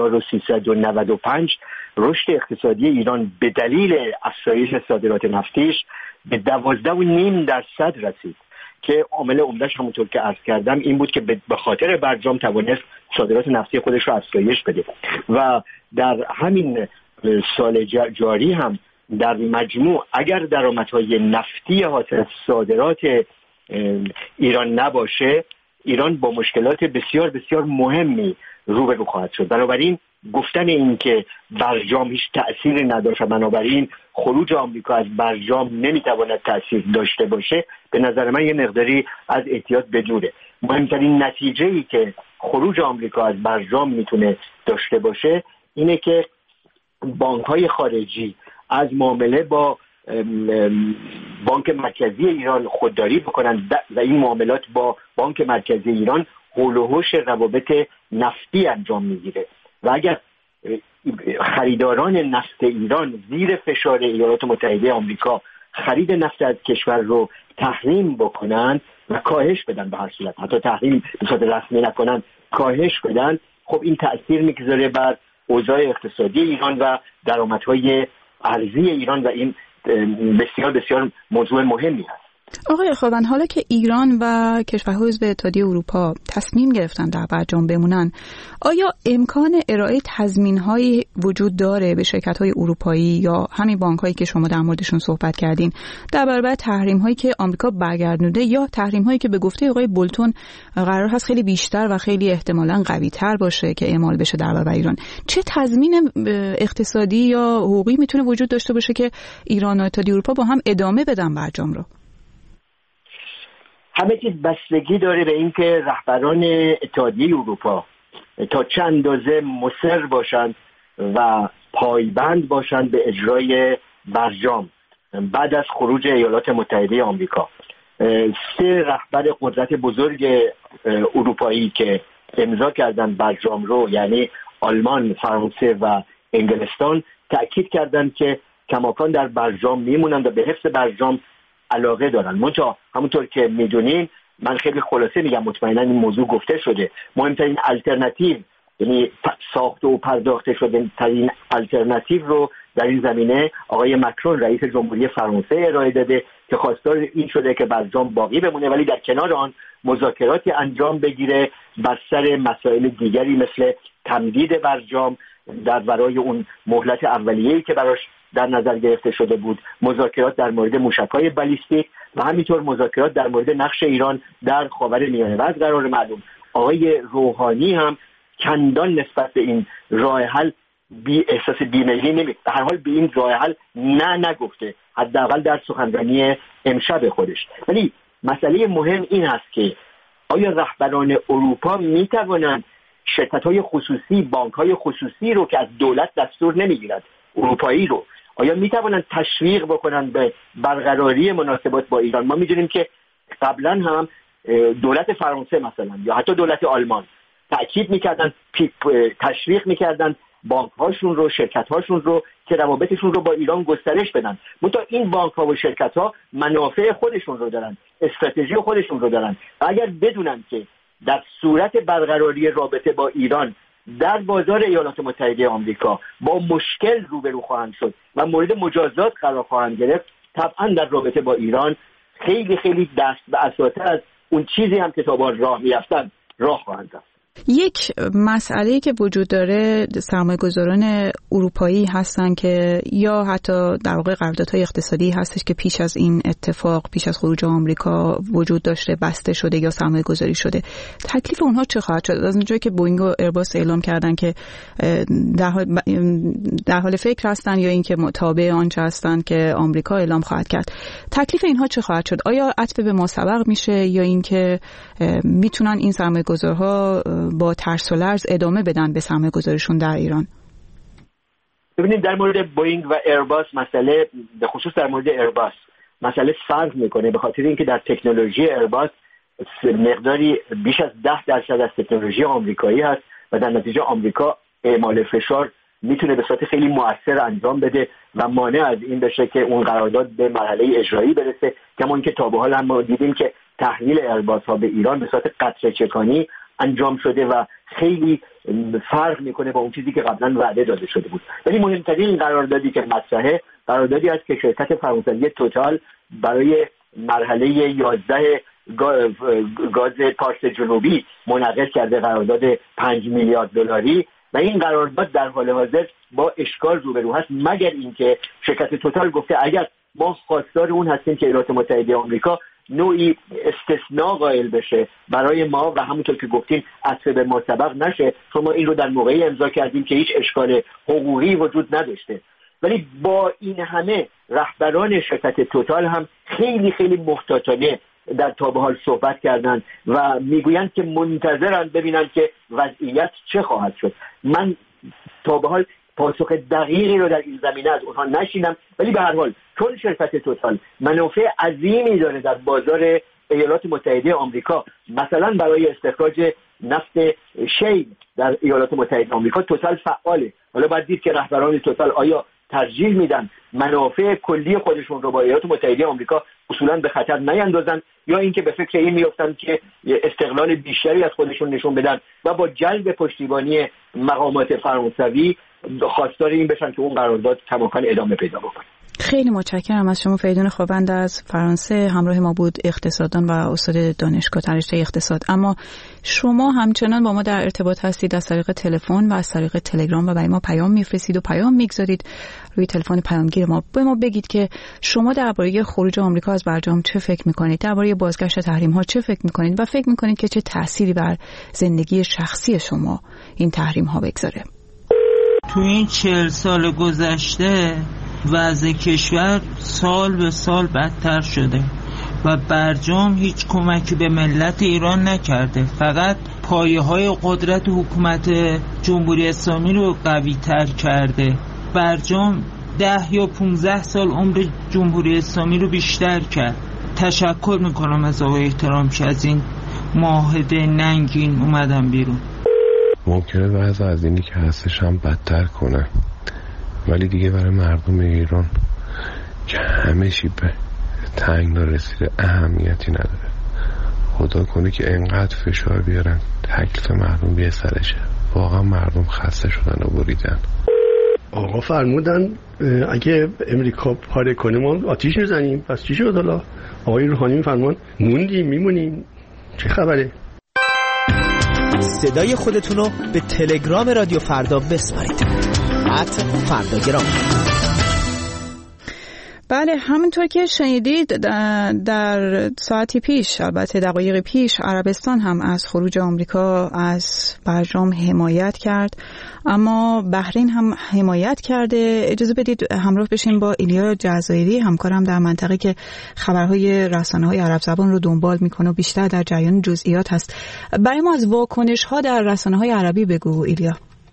1395 رشد اقتصادی ایران به دلیل افزایش صادرات نفتیش به 12.5% رسید که عامل عمده‌اش همونطور که عرض کردم این بود که به خاطر برجام توانست صادرات نفتی خودش رو افزایش بده و در همین سال جاری هم در مجموع اگر درآمدهای نفتی حاصل از صادرات ایران نباشه، ایران با مشکلات بسیار بسیار مهمی روبرو خواهد شد. بنابراین گفتن این که برجام هیچ تأثیری نداشت و بنابراین خروج آمریکا از برجام نمیتواند تأثیر داشته باشه، به نظر من یه مقداری از احتیاط بدوره. مهمترین نتیجه‌ای که خروج آمریکا از برجام میتونه داشته باشه اینه که بانک‌های خارجی از معامله با بانک مرکزی ایران خودداری بکنن و این معاملات با بانک مرکزی ایران حول و حوش روابط نفتی انجام میگیره و اگر خریداران نفت ایران زیر فشار ایالات متحده آمریکا خرید نفت از کشور رو تحریم بکنن و کاهش بدن، به هر صورت حتی تحریم به صورت رسمی نکنن، کاهش بدن، خب این تأثیر میگذاره بر اوضاع اقتصادی ایران و درآمدهای ارزی ایران و این بسیار بسیار موضوع مهمی هست. آقای خوابند، حالا که ایران و کشورهای عضو اتحادیه اروپا تصمیم گرفتن در برجام بمونن، آیا امکان ارائه تضمین‌هایی وجود داره به شرکت‌های اروپایی یا همین بانک‌هایی که شما در موردشون صحبت کردین در برابر تحریم‌هایی که آمریکا برگردونده یا تحریم‌هایی که به گفته آقای بولتون قرار هست خیلی بیشتر و خیلی احتمالاً قوی‌تر باشه که اعمال بشه در برابر ایران؟ چه تضمین اقتصادی یا حقوقی میتونه وجود داشته باشه که ایران و اتحادیه اروپا با هم ادامه بدن برجام رو؟ همه چیز بستگی داره به اینکه رهبران اتحادیه اروپا تا چه اندازه مصر باشند و پایبند باشند به اجرای برجام بعد از خروج ایالات متحده آمریکا 3 رهبر قدرت بزرگ اروپایی که امضا کردن برجام رو، یعنی آلمان، فرانسه و انگلستان، تأکید کردند که کماکان در برجام میمونند و به حفظ برجام علاقه دارن. منتها همونطور که میدونین، من خیلی خلاصه میگم، مطمئنا این موضوع گفته شده، مهمترین الटरनेटिव، یعنی ساخته و پرداخته شده ترین الटरनेटिव رو در این زمینه آقای مکرون رئیس جمهوری فرانسه ارائه داده که خواستار این شده که برجام باقی بمونه، ولی در کنار آن مذاکراتی انجام بگیره بر سر مسائل دیگری مثل تمدید برجام در برای اون مهلت اولیه‌ای که براش در نظر گرفته شده بود، مذاکرات در مورد موشک‌های بالیستیک و همینطور مذاکرات در مورد نقش ایران در خاورمیانه. و از قرار معلوم آقای روحانی هم چندان نسبت به این راه حل احساس بی‌میلی نمی، به هر حال به این راه حل نگفته، حداقل در سخنرانی امشب خودش. ولی مسئله مهم این است که آیا رهبران اروپا می‌توانند شرکت‌های خصوصی، بانک‌های خصوصی رو که از دولت دستور نمی‌گیرند، اروپایی رو، آیا می‌توانند تشویق بکنند به برقراری مناسبات با ایران؟ ما می‌دونیم که قبلا هم دولت فرانسه مثلا یا حتی دولت آلمان تأکید می‌کردند، تشویق می‌کردند بانک‌هاشون رو، شرکت‌هاشون رو که روابطشون رو با ایران گسترش بدن. منتها این بانک‌ها و شرکت‌ها منافع خودشون رو دارن، استراتژی خودشون رو دارن. و اگر بدونن که در صورت برقراری رابطه با ایران در بازار ایالات متحده آمریکا با مشکل روبرو خواهند شد و مورد مجازات قرار خواهند گرفت، طبعا در رابطه با ایران خیلی خیلی دست به اساتر از اون چیزی هم که تا با راه می‌رفتن راه خواهند رفت. یک مسئله‌ای که وجود داره، سرمایه‌گذاران اروپایی هستن که یا حتی در واقع قراردادهای اقتصادی هستش که پیش از این اتفاق، پیش از خروج آمریکا وجود داشته، بسته شده یا سرمایه‌گذاری شده. تکلیف اونها چه خواهد شد؟ از اونجایی که بوئینگ و ایرباس اعلام کردن که در حال فکر هستن یا اینکه متابع آنچه هستن که آمریکا اعلام خواهد کرد، تکلیف اینها چه خواهد شد؟ آیا عطف به ماسبق میشه یا اینکه میتونن این سرمایه‌گذارها با ترس و لرز ادامه بدن به سرمایه‌گذاریشون در ایران؟ ببینید، در مورد بوئینگ و ایرباس مسئله، به خصوص در مورد ایرباس مسئله فرق میکنه، به خاطر اینکه در تکنولوژی ایرباس مقداری بیش از 10% از تکنولوژی آمریکایی هست و در نتیجه آمریکا اعمال فشار میتونه به صورت خیلی مؤثر انجام بده و مانع از این بشه که اون قرارداد به مرحله اجرایی برسه. کما اینکه تا به حال هم دیدیم که تحویل ایرباس ها به ایران به صورت قطره چکانی انجام شده و خیلی فرق میکنه با اون چیزی که قبلا وعده داده شده بود. ولی مهمترین قراردادی که مطرحه، قراردادی است که شرکت فرانسوی توتال برای مرحله 11 گاز پارس جنوبی منعقد کرده، قرارداد 5 میلیارد دلاری، و این قرارداد در حال حاضر با اشکال روبرو هست، مگر اینکه شرکت توتال گفته اگر ما خواستار اون هستیم که ایالات متحده آمریکا نوعی استثناء قائل بشه برای ما و همونطور که گفتیم عطف به ما سبق نشه، چون ما این رو در موقعی امضا کردیم که هیچ اشکال حقوقی وجود نداشته. ولی با این همه رهبران شرکت توتال هم خیلی خیلی محتاطانه در تا به حال صحبت کردند و میگویند که منتظرند ببینند که وضعیت چه خواهد شد. من تا به حال پاسخ دقیقی رو در این زمینه از اونها نشیدم، ولی به هر حال چون شرکت توتال منافع عظیمی داره در بازار ایالات متحده آمریکا، مثلا برای استخراج نفت شیل در ایالات متحده آمریکا توتال فعاله. حالا باید دید که رهبران توتال آیا ترجیح میدن منافع کلی خودشون رو با ایالات متحده آمریکا اصولا به خطر نیندازن، یا اینکه به فکر این میافتن که استقلال بیشتری از خودشون نشون بدن و با جلب پشتیبانی مقامات فرانسوی خواستار این بشن که اون قرارداد کماکان ادامه پیدا بکنه. خیلی متشکرم از شما فریدون خوبند از فرانسه. همراه ما بود اقتصاددان و استاد دانشگاه در رشته اقتصاد. اما شما همچنان با ما در ارتباط هستید از طریق تلفن و از طریق تلگرام و برای ما پیام میفرستید و پیام میگذارید روی تلفن پیامگیر ما. به ما بگید که شما درباره خروج آمریکا از برجام چه فکر میکنید، درباره بازگشت تحریم ها چه فکر میکنید و فکر میکنید که چه تأثیری بر زندگی شخصی شما این تحریم ها بگذاره. تو این 40 سال گذشته وضع کشور سال به سال بدتر شده و برجام هیچ کمکی به ملت ایران نکرده، فقط پایه‌های قدرت حکومت جمهوری اسلامی رو قوی تر کرده. برجام 10 یا 15 سال عمر جمهوری اسلامی رو بیشتر کرد. تشکر میکنم از آقای احترام که از این معاهده ننگین اومدم بیرون. ممکنه بعضی از اینی که هستش هم بدتر کنه، ولی دیگه برای مردم ایران که همه چی به تنگ رسیده اهمیتی نداره. خدا کنه که اینقدر فشار بیارن تکلیف مردم بیه سرشه. واقعا مردم خسته شدن و بریدن. آقا فرمودن اگه امریکا پاره کنه ما آتیش میزنیم، پس چی شد حالا؟ آقای روحانی میفرمان موندیم میمونیم. چه خبره؟ صدای خودتونو به تلگرام رادیو فردا بسپارید. @فرداگرام. بله، همونطور که شنیدید در ساعتی پیش، البته دقایق پیش، عربستان هم از خروج آمریکا از برجام حمایت کرد، اما بحرین هم حمایت کرده. اجازه بدید همراه بشیم با ایلیا جزایری، همکارم در منطقه که خبرهای رسانه‌های عرب زبان رو دنبال میکنه و بیشتر در جریان جزئیات هست. برای ما از واکنش‌ها در رسانه‌های عربی بگو ایلیا.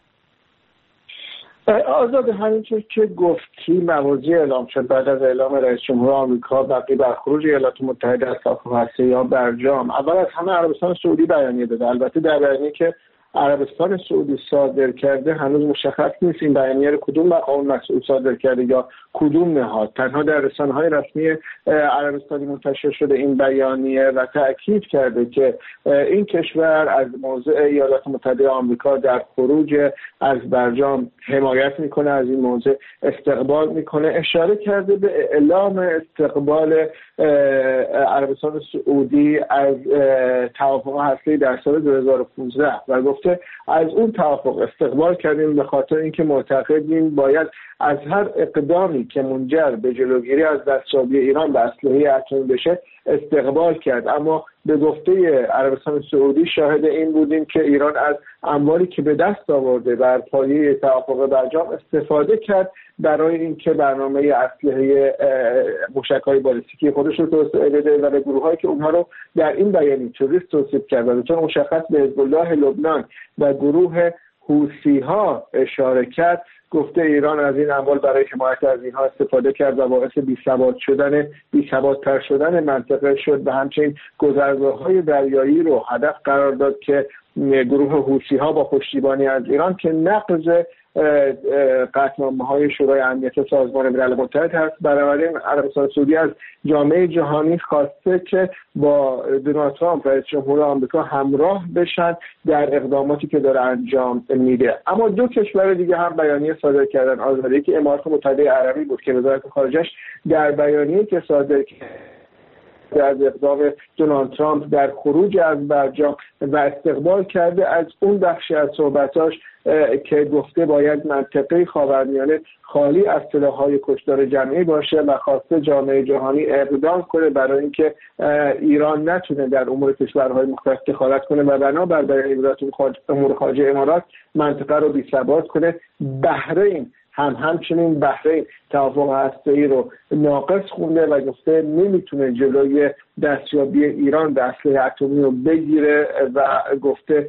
آزاد، همینطور که گفتی موضوع اعلام شد بعد از اعلام رئیس جمهور آمریکا مبنی بر خروج ایالات متحده از سازمان هسته‌ای یا برجام، اول از همه عربستان سعودی بیانیه داده. البته در بیانیه‌ای که عربستان سعودی صادر کرده هنوز مشخص نیست این بیانیه رو کدوم مقام مسئول صادر کرده یا کدوم نهاد. تنها در رسانه‌های رسمی عربستانی منتشر شده این بیانیه و تأکید کرده که این کشور از موضع ایالات متحده آمریکا در خروج از برجام حمایت میکنه، از این موضع استقبال میکنه. اشاره کرده به اعلام استقبال عربستان سعودی از توافق هسته‌ای در سال 2015 و گفته از اون توافق استقبال کردیم به خاطر اینکه معتقدیم باید از هر اقدامی که منجر به جلوگیری از دستیابی ایران به اسلحه اتمی بشه استقبال کرد. اما به گفته عربستان سعودی شاهد این بودیم که ایران از اموالی که به دست آورده بر پایه توافق برجام استفاده کرد برای اینکه برنامه اسلحه موشک‌های بالستیکی خودش رو توسعه بده و به گروهایی که اونها رو در این بیانیه تروریست توصیف کرد و چون مشخص به حزب الله لبنان و گروه حوثی‌ها اشاره کرد، گفته ایران از این اموال برای حمایت از اینها استفاده کرد و باعث بی‌ثبات‌تر شدن منطقه شد و همچنین گذرگاه‌های دریایی رو هدف قرار داد که گروه حوثی‌ها با پشتیبانی از ایران که نقض قطعنامه‌های شورای امنیت سازمان ملل متحد هست. بنابراین عربستان سعودی از جامعه جهانی خواسته که با دونالد ترامپ رئیس جمهور آمریکا همراه بشن در اقداماتی که داره انجام میده. اما دو کشور دیگه هم بیانیه صادر کردن. آزادی که امارات متحده عربی بود که وزارت خارجه‌اش در بیانیه که صادر کرد از اقدام دونالد ترامپ در خروج از برجام و استقبال کرده از اون بخشی از صحبتاش که گفته باید منطقه خاورمیانه خالی از سلاح‌های کشتار جمعی باشه و خواسته جامعه جهانی اقدام کنه برای اینکه ایران نتونه در امور کشورهای مختلف دخالت کنه و بنابر بیانیه وزارت امور خارجه امارات منطقه رو بی‌ثبات کنه. بحرین همچنین بحرین توافق هسته‌ای رو ناقص خونده و گفته نمیتونه جلوی دستیابی ایران به اسلحه اتمی رو بگیره و گفته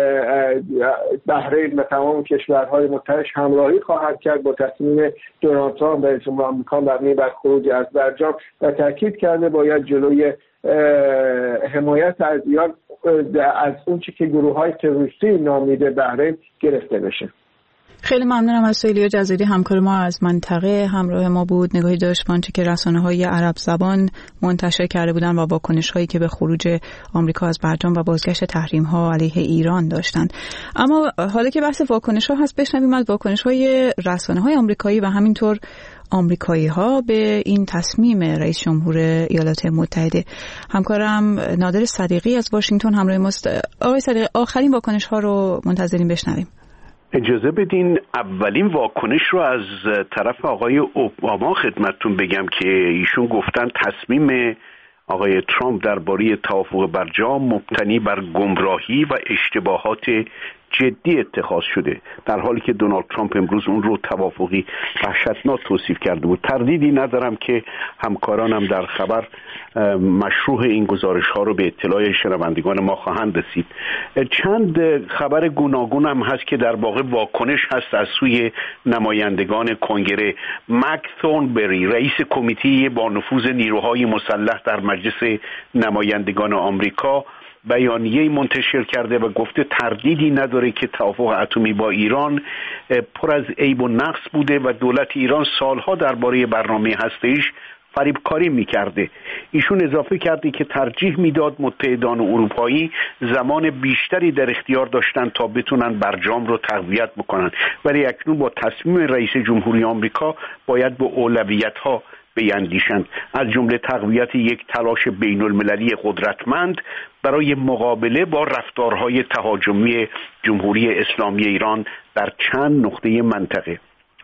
بحرین و تمام کشورهای متحدش همراهی خواهد کرد با تصمیم دونالد ترامپ رئیس جمهور آمریکا مبنی بر خروج از برجام و تاکید کرده باید جلوی حمایت از ایران از اون چیزی که گروه‌های تروریستی نامیده بحرین گرفته بشه. خیلی ممنونم از ایلیا جزایری، همکار ما از منطقه همراه ما بود. نگاهی داشت به آنچه که رسانه‌های عرب زبان منتشر کرده بودند و واکنش‌هایی که به خروج آمریکا از برجام و بازگشت تحریم‌ها علیه ایران داشتند. اما حالا که بحث واکنش‌ها هست، بشنویم از واکنش‌های رسانه‌های آمریکایی و همینطور آمریکایی‌ها به این تصمیم رئیس جمهور ایالات متحده. همکارم نادر صدیقی از واشنگتن همراه ماست. آقای صدیقی، آخرین واکنش‌ها رو منتظریم بشنویم. اجازه بدین اولین واکنش رو از طرف آقای اوباما خدمتتون بگم که ایشون گفتن تصمیم آقای ترامپ درباره توافق برجام مبتنی بر گمراهی و اشتباهات جدی اتخاذ شده، در حالی که دونالد ترامپ امروز اون رو توافقی وحشتناک توصیف کرده بود. تردیدی ندارم که همکارانم در خبر مشروع این گزارش ها رو به اطلاع شنوندگان ما خواهند رسید. چند خبر گوناگون هم هست که در واقع واکنش هست از سوی نمایندگان کنگره. مک ثورنبری رئیس کمیته با نفوذ نیروهای مسلح در مجلس نمایندگان آمریکا بیانیه‌ای منتشر کرده و گفته تردیدی نداره که توافق اتمی با ایران پر از عیب و نقص بوده و دولت ایران سالها درباره برنامه هسته‌ایش فریبکاری می‌کرده. ایشون اضافه کرده که ترجیح میداد متحدان اروپایی زمان بیشتری در اختیار داشتن تا بتونن برجام رو تقویت بکنن، ولی اکنون با تصمیم رئیس جمهوری آمریکا باید به اولویت‌ها بیاندیشند، از جمله تقویت یک تلاش بین المللی قدرتمند برای مقابله با رفتارهای تهاجمی جمهوری اسلامی ایران در چند نقطه منطقه.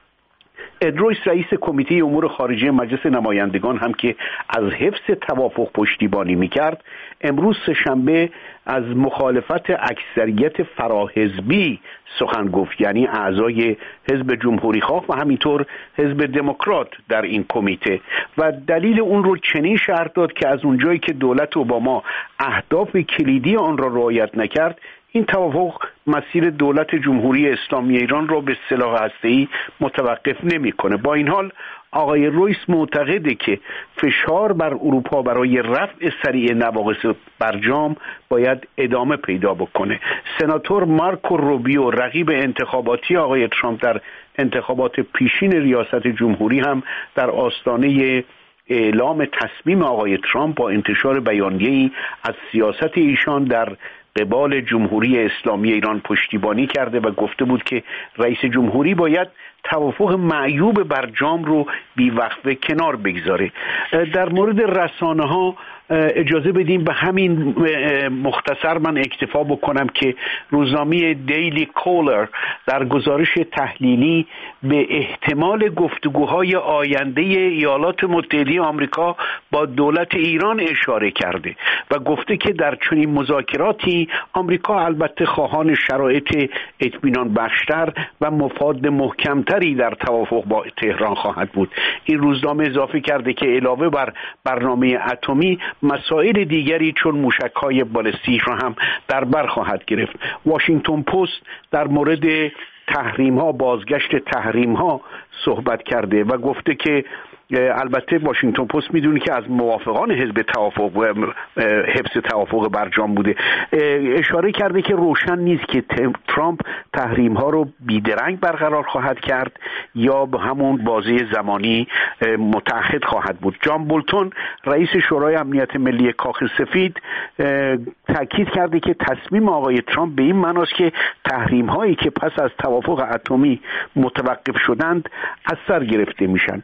اد رویس رئیس کمیته امور خارجه مجلس نمایندگان هم که از حفظ توافق پشتیبانی میکرد، امروز سه‌شنبه از مخالفت اکثریت فراحزبی سخن گفت، یعنی اعضای حزب جمهوری خواه و همینطور حزب دموکرات در این کمیته، و دلیل اون رو چنین شرح داد که از اونجایی که دولت اوباما اهداف کلیدی آن را رعایت نکرد، این توافق مسیر دولت جمهوری اسلامی ایران را به سلاح هسته‌ای متوقف نمی‌کنه. با این حال آقای رویس معتقده که فشار بر اروپا برای رفع سریع نواقص برجام باید ادامه پیدا بکنه. سناتور مارکو روبیو رقیب انتخاباتی آقای ترامپ در انتخابات پیشین ریاست جمهوری هم در آستانه اعلام تصمیم آقای ترامپ با انتشار بیانیه‌ای از سیاست ایشان در قبال جمهوری اسلامی ایران پشتیبانی کرده و گفته بود که رئیس جمهوری باید توافق معیوب برجام رو بی‌وقفه کنار بگذاره. در مورد رسانه ها اجازه بدیم به همین مختصر من اکتفا بکنم که روزنامه دیلی کولر در گزارش تحلیلی به احتمال گفتگوهای آینده ایالات متحده آمریکا با دولت ایران اشاره کرده و گفته که در چنین مذاکراتی آمریکا البته خواهان شرایط اطمینان بخشتر و مفاد محکمتری در توافق با تهران خواهد بود. این روزنامه اضافه کرده که علاوه بر برنامه اتمی مسائل دیگری چون موشک‌های بالستیک را هم در بر خواهد گرفت. واشنگتن پست در مورد تحریم‌ها، بازگشت تحریم‌ها صحبت کرده و گفته که البته واشنگتن پست میدونه که از موافقان حزب توافق و حفظ توافق برجام بوده. اشاره کرده که روشن نیست که ترامپ تحریم ها رو بیدرنگ برقرار خواهد کرد یا به همون بازه زمانی متعهد خواهد بود. جان بولتون رئیس شورای امنیت ملی کاخ سفید تاکید کرده که تصمیم آقای ترامپ به این معناست که تحریم هایی که پس از توافق اتمی متوقف شدند از سر گرفته میشن.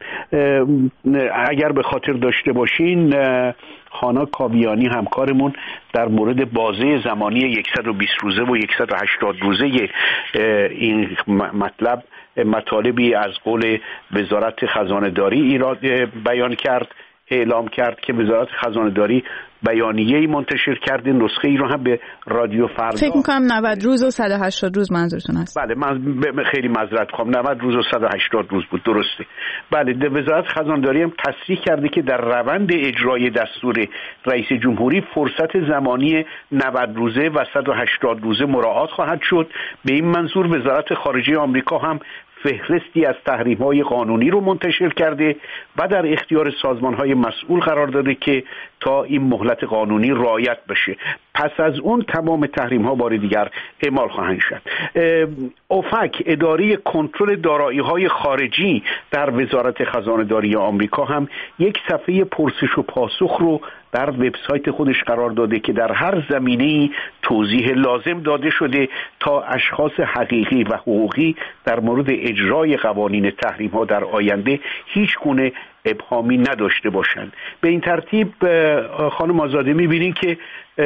اگر به خاطر داشته باشین هانا کاویانی همکارمون در مورد بازه زمانی 120 روزه و 180 روزه این مطالبی از قول وزارت خزانه‌داری اعلام کرد که وزارت خزانه‌داری بیانیه‌ای منتشر کرده، نسخه ای رو هم به رادیو فردا فکر می‌کنم 90 روز و 180 روز منظورتون هست. بله، من خیلی معذرت می‌خوام، 90 روز و 180 روز بود، درسته. بله، وزارت خزانه‌داری هم تصریح کرده که در روند اجرای دستور رئیس جمهوری فرصت زمانی 90 روزه و 180 روزه مراعات خواهد شد. به این منظور وزارت خارجه آمریکا هم فهرستی از تحریم‌های قانونی رو منتشر کرده و در اختیار سازمان‌های مسئول قرار داده که تا این مهلت قانونی رعایت بشه. پس از اون تمام تحریم‌ها بار دیگر اعمال خواهند شد. اوفک، اداره کنترل دارایی‌های خارجی در وزارت خزانه‌داری آمریکا، هم یک صفحه پرسش و پاسخ رو در وبسایت خودش قرار داده که در هر زمینه‌ای توضیح لازم داده شده تا اشخاص حقیقی و حقوقی در مورد اجرای قوانین تحریم‌ها در آینده هیچ گونه ابهامی نداشته باشند. به این ترتیب خانم آزاده می‌بینید که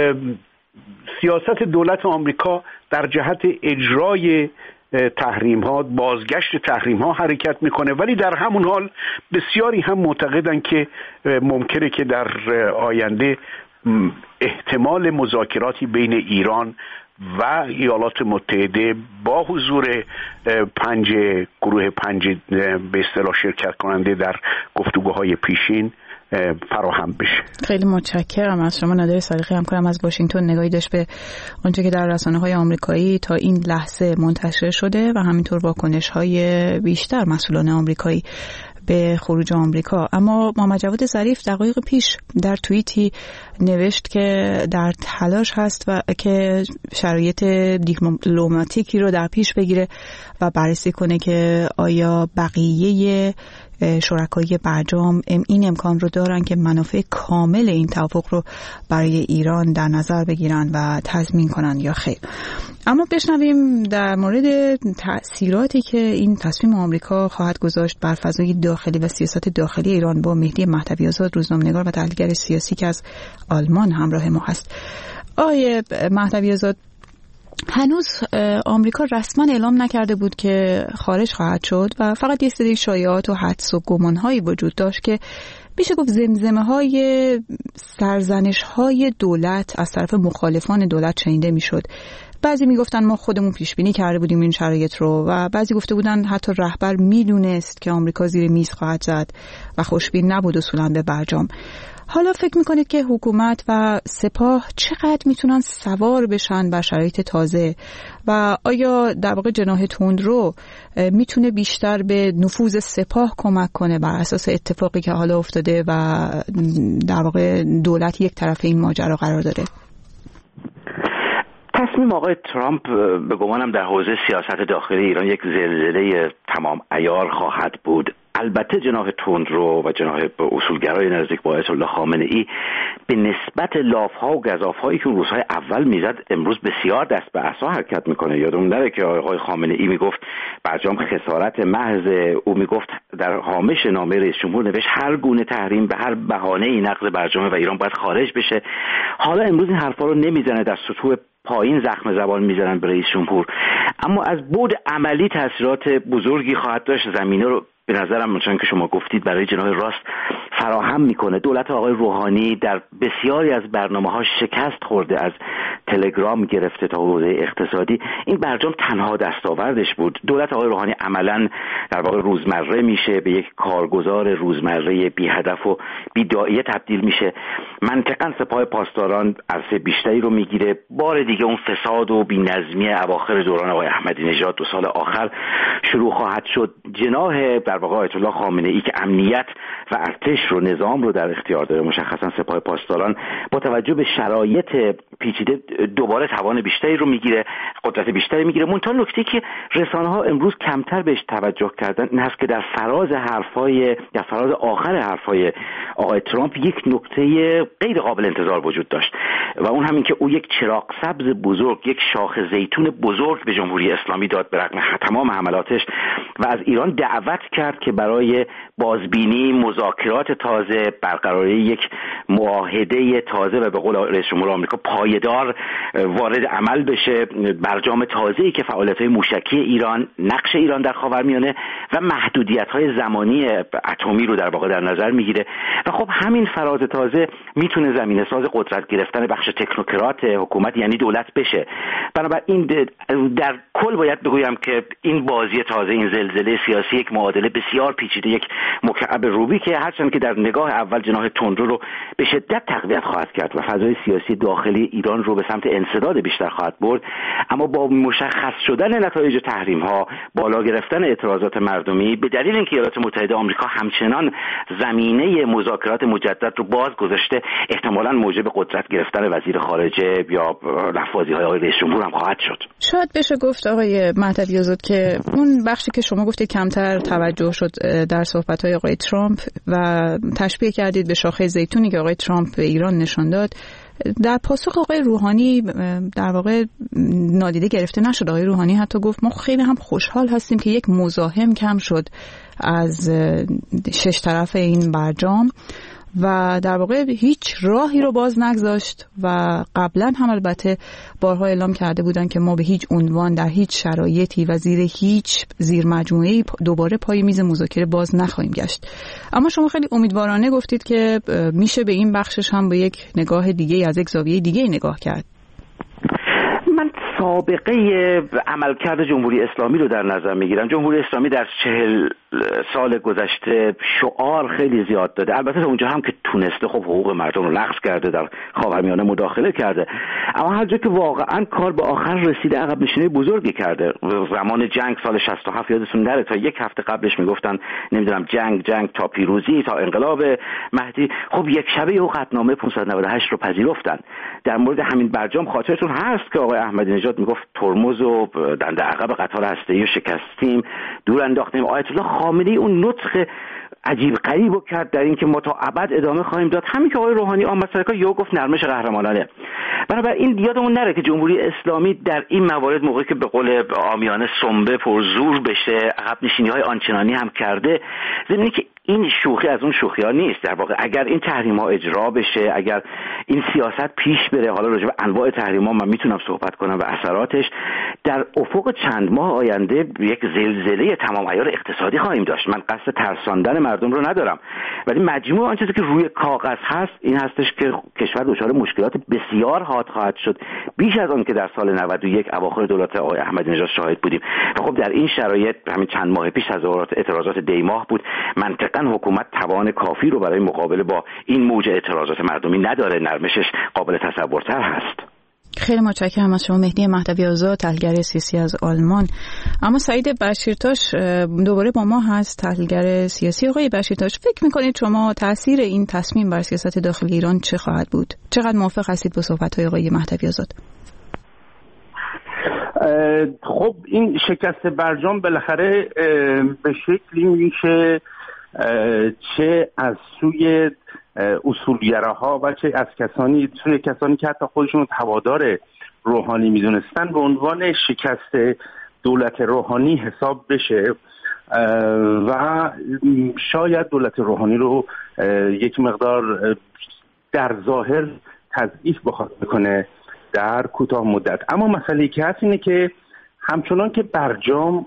سیاست دولت آمریکا در جهت اجرای تحریم ها، بازگشت تحریم ها حرکت میکنه، ولی در همون حال بسیاری هم معتقدن که ممکنه که در آینده احتمال مذاکراتی بین ایران و ایالات متحده با حضور گروه 5 به اصطلاح شرکت کننده در گفتگوهای پیشین فراهم بشه. خیلی متشکرم از شما. نادر صادقی همکارم از واشنگتن نگاهی داشت به آنچه که در رسانه‌های آمریکایی تا این لحظه منتشر شده و همینطور واکنش‌های بیشتر مسئولان آمریکایی به خروج آمریکا. اما محمد جواد ظریف دقایق پیش در توییتی نوشت که در تلاش هست و که شرایط دیپلماتیکی رو در پیش بگیره و بررسی کنه که آیا بقیه شرکای برجام این امکان رو دارن که منافع کامل این توافق رو برای ایران در نظر بگیرن و تضمین کنن یا خیر. اما بشنویم در مورد تأثیراتی که این تصمیم آمریکا خواهد گذاشت بر فضای داخلی و سیاست داخلی ایران با مهدی مهدوی آزاد، روزنامه‌نگار و تحلیلگر سیاسی که از آلمان همراه ما هست. آقای مهدوی آزاد، هنوز آمریکا رسما اعلام نکرده بود که خارج خواهد شد و فقط یه سری شایعات و حدس و گمان‌هایی وجود داشت که میشه گفت زمزمه‌های سرزنش‌های دولت از طرف مخالفان دولت شنیده میشد. بعضی میگفتن ما خودمون پیش بینی کرده بودیم این شرایط رو و بعضی گفته بودن حتی رهبر میدونست که آمریکا زیر میز خواهد زد و خوشبین نبود اصولا به برجام. حالا فکر میکنید که حکومت و سپاه چقدر میتونن سوار بشن بر شرایط تازه و آیا در واقع جناح تندرو میتونه بیشتر به نفوذ سپاه کمک کنه بر اساس اتفاقی که حالا افتاده و در واقع دولت یک طرف این ماجرا قرار داره؟ تصمیم آقای ترامپ به گمانم در حوزه سیاست داخلی ایران یک زلزله تمام عیار خواهد بود. البته جناح تندرو و جناح اصولگرای نزدیک با آیت الله خامنه‌ای به نسبت لاف‌ها و گزاف‌هایی که اون روزهای اول میزد امروز بسیار دست به عصا حرکت میکنه. یادمون نره که آقای خامنه‌ای میگفت برجام خسارت محض، او میگفت در هامش نامه رئیس جمهور نوشت هر گونه تحریم به هر بهانه‌ای نقض برجام و ایران باید خارج بشه. حالا امروز این حرفا رو نمیزنه، در سطوح پایین زخم زبان میزنن به رئیس جمهور، اما از بعد عملی تاثیرات بزرگی خواهد داشت. زمینه رو به نظرم چون که شما گفتید برای جناح راست فراهم میکنه. دولت آقای روحانی در بسیاری از برنامه‌ها شکست خورده، از تلگرام گرفته تا حوزه اقتصادی. این برجام تنها دستاوردش بود. دولت آقای روحانی عملاً در واقع روزمره میشه، به یک کارگزار روزمره بی هدف و بی داعیه تبدیل میشه. منطقاً سپاه پاسداران عرصه بیشتری رو میگیره. بار دیگه اون فساد و بی‌نظمی اواخر دوران آقای احمدی نژاد 2 سال آخر شروع خواهد شد. جناح در واقع آیت الله خامنه‌ای که امنیت و ارتش رو، نظام رو در اختیار داره، مشخصا سپاه پاسداران، با توجه به شرایط پیچیده دوباره توان بیشتری رو میگیره، قدرت بیشتری میگیره. منتها نکته که رسانه‌ها امروز کمتر بهش توجه کردن این هست که در فراز آخر حرفای آقای ترامپ یک نکته غیر قابل انتظار وجود داشت و اون همین که او یک چراغ سبز بزرگ، یک شاخ زیتون بزرگ به جمهوری اسلامی داد به رغم تمام حملاتش و از ایران دعوت کرد که برای بازبینی، مذاکرات تازه، برقراری یک معاهده تازه و به قول رئیس جمهور آمریکا پایدار وارد عمل بشه. برجام تازه‌ای که فعالیت‌های موشکی ایران، نقش ایران در خاورمیانه و محدودیت‌های زمانی اتمی رو در واقع در نظر میگیره و خب همین فراز تازه میتونه زمینه‌ساز قدرت گرفتن بخش تکنوکرات حکومت یعنی دولت بشه. بنابراین در کل باید بگویم که این بازی تازه، این زلزله سیاسی یک معادله بسیار پیچیده، یک مکعب روبیک که هرچند که در نگاه اول جناح تندرو رو به شدت تقویت خواهد کرد و فضای سیاسی داخلی ایران رو به سمت انسداد بیشتر خواهد برد، اما با مشخص شدن نتایج تحریم‌ها، بالا گرفتن اعتراضات مردمی به دلیل اینکه ایالات متحده آمریکا همچنان زمینه مذاکرات مجدد رو باز گذاشته، احتمالاً موجب قدرت گرفتن وزیر خارجه یا لفاظی‌های آقای رئیس جمهور هم خواهد شد. شاید بشه گفت آقای مهدوی آزاد که اون بخشی که شما گفتید کمتر توجه شد در صحبت‌های آقای ترامپ و تشبیه کردید به شاخه زیتونی که آقای ترامپ به ایران نشان داد، در پاسخ آقای روحانی در واقع نادیده گرفته نشد. آقای روحانی حتی گفت ما خیلی هم خوشحال هستیم که یک مزاحم کم شد از 6 طرف این برجام و در واقع هیچ راهی رو باز نگذاشت و قبلا هم البته بارها اعلام کرده بودن که ما به هیچ عنوان در هیچ شرایطی و زیر هیچ زیر مجموعه‌ای دوباره پای میز مذاکره باز نخواهیم گشت. اما شما خیلی امیدوارانه گفتید که میشه به این بخشش هم به یک نگاه دیگه از یک زاویه دیگه نگاه کرد. من سابقه عملکرد جمهوری اسلامی رو در نظر میگیرم. جمهوری اسلامی در 40 سال گذشته شعار خیلی زیاد داده، البته اونجا هم که تونسته خب حقوق مردم رو لغو کرده، در خاورمیانه مداخله کرده، اما هر جا که واقعا کار به آخر رسیده عقب نشینی بزرگی کرده. زمان جنگ سال 67 یادتون نره تا یک هفته قبلش میگفتن نمیدونم جنگ تا پیروزی تا انقلاب مهدی، خب یک شبه یه قطعنامه 598 رو پذیرفتن. در مورد همین برجام خاطرتون هست که آقای احمدی نژاد میگفت ترمز و دنده عقب قطار هسته‌ای رو شکستیم، دور انداختیم. آیت الله خامنه‌ای اون نطق عجیب غریب رو کرد در این که ما تا ابد ادامه خواهیم داد. همین که آقای روحانی آمد سر کار یهو گفت نرمش قهرمانانه. بنابراین یادمون نره که جمهوری اسلامی در این موارد موقعی که به قول عامیانه سنبه پرزور بشه عقب نشینی‌های آنچنانی هم کرده، ضمن که این شوخی از اون شوخی‌ها نیست. در واقع اگر این تحریم‌ها اجرا بشه، اگر این سیاست پیش بره، حالا راجع به انواع تحریم‌ها من میتونم صحبت کنم و اثراتش، در افق چند ماه آینده یک زلزله تمام عیار اقتصادی خواهیم داشت. من قصد ترساندن مردم رو ندارم، ولی مجموع آن چیزی که روی کاغذ هست این هستش که کشور دچار مشکلات بسیار حاد خواهد شد، بیش از آن که در سال 91 اواخر دولت آقای احمدی نژاد شاهد بودیم. خب در این شرایط همین چند ماه پیش تظاهرات اعتراضات دیماه بود. منطقاً حکومت توان کافی رو برای مقابله با این موج اعتراضات مردمی نداره، نرمشش قابل تصورتر هست. خیلی متشکرم از شما مهدی مهدوی آزاد، تحلیلگر سیاسی از آلمان. اما سعید بشیرتاش دوباره با ما هست، تحلیلگر سیاسی. آقای بشیرتاش، فکر میکنید شما تاثیر این تصمیم بر سیاست داخلی ایران چه خواهد بود؟ چقدر موافق هستید با صحبت‌های آقای مهدوی آزاد؟ خب این شکست برجام بالاخره به شکلی میشه چه از سوی اصولگراها و چه از کسانی که حتی خودشون رو هوادار روحانی میدونستن به عنوان شکست دولت روحانی حساب بشه و شاید دولت روحانی رو یک مقدار در ظاهر تضعیف بخواد بکنه در کوتاه مدت. اما مسئله که هست اینه که همچنان که برجام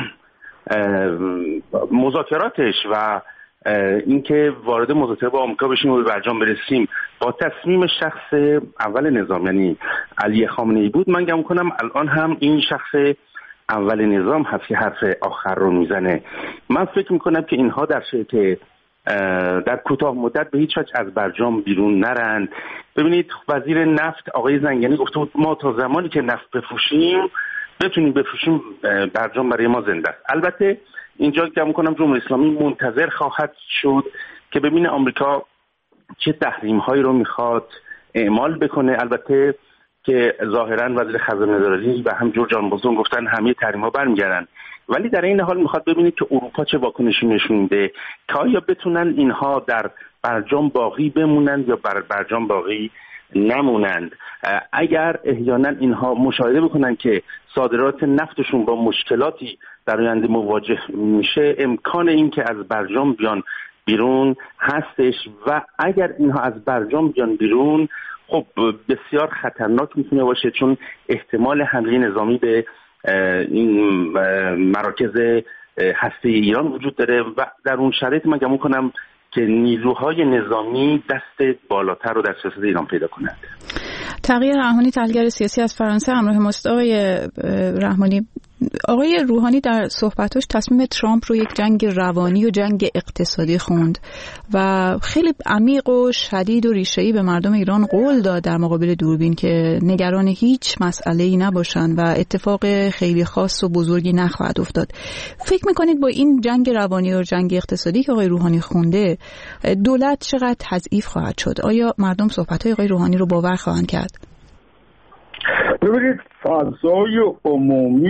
مذاکراتش و اینکه وارد مذاکره با آمریکا بشیم و به برجام برسیم با تصمیم شخص اول نظام یعنی علی خامنه‌ای بود، من گمان کنم الان هم این شخص اول نظام هست که حرف آخر رو میزنه. من فکر میکنم که اینها در شرایط در کوتاه مدت به هیچ وجه از برجام بیرون نرند. ببینید وزیر نفت آقای زنگنی گفته بود ما تا زمانی که نفت بفروشیم بتونیم بفروشیم برجام برای ما زنده است. البته اینجا که می‌کنم جمهوری اسلامی منتظر خواهد شد که ببینه آمریکا چه تحریم‌هایی رو میخواد اعمال بکنه. البته که ظاهراً وزیر خزانه‌داری و هم جورج آرمبوزون گفتن همه تحریم‌ها برمیگردن، ولی در این حال میخواد ببینید که اروپا چه واکنشی نشون میده تا آیا بتونن اینها در برجام باقی بمونند یا برجام باقی نمونند. اگر احیانا اینها مشاهده بکنن که صادرات نفتشون با مشکلاتی در آینده مواجه میشه، امکان این که از برجام بیان بیرون هستش و اگر اینها از برجام بیان بیرون خب بسیار خطرناک میتونه باشه، چون احتمال حمله نظامی به این مراکز هسته‌ای ایران وجود داره و در اون شرایط من گمان کنم که نیروهای نظامی دست بالاتر رو در سیاست ایران پیدا کنند. تغییر رحمانی، تحلیلگر سیاسی از فرانسه، همراه ماست. آقای رحمانی، آقای روحانی در صحبتاش تصمیم ترامپ رو یک جنگ روانی و جنگ اقتصادی خوند و خیلی عمیق و شدید و ریشه‌ای به مردم ایران قول داد در مقابل دوربین که نگران هیچ مسئله‌ای نباشن و اتفاق خیلی خاص و بزرگی نخواهد افتاد. فکر می‌کنید با این جنگ روانی و جنگ اقتصادی که آقای روحانی خونده دولت چقدر تضعیف خواهد شد؟ آیا مردم صحبت‌های آقای روحانی رو باور خواهند کرد؟ ببینید فضای عمومی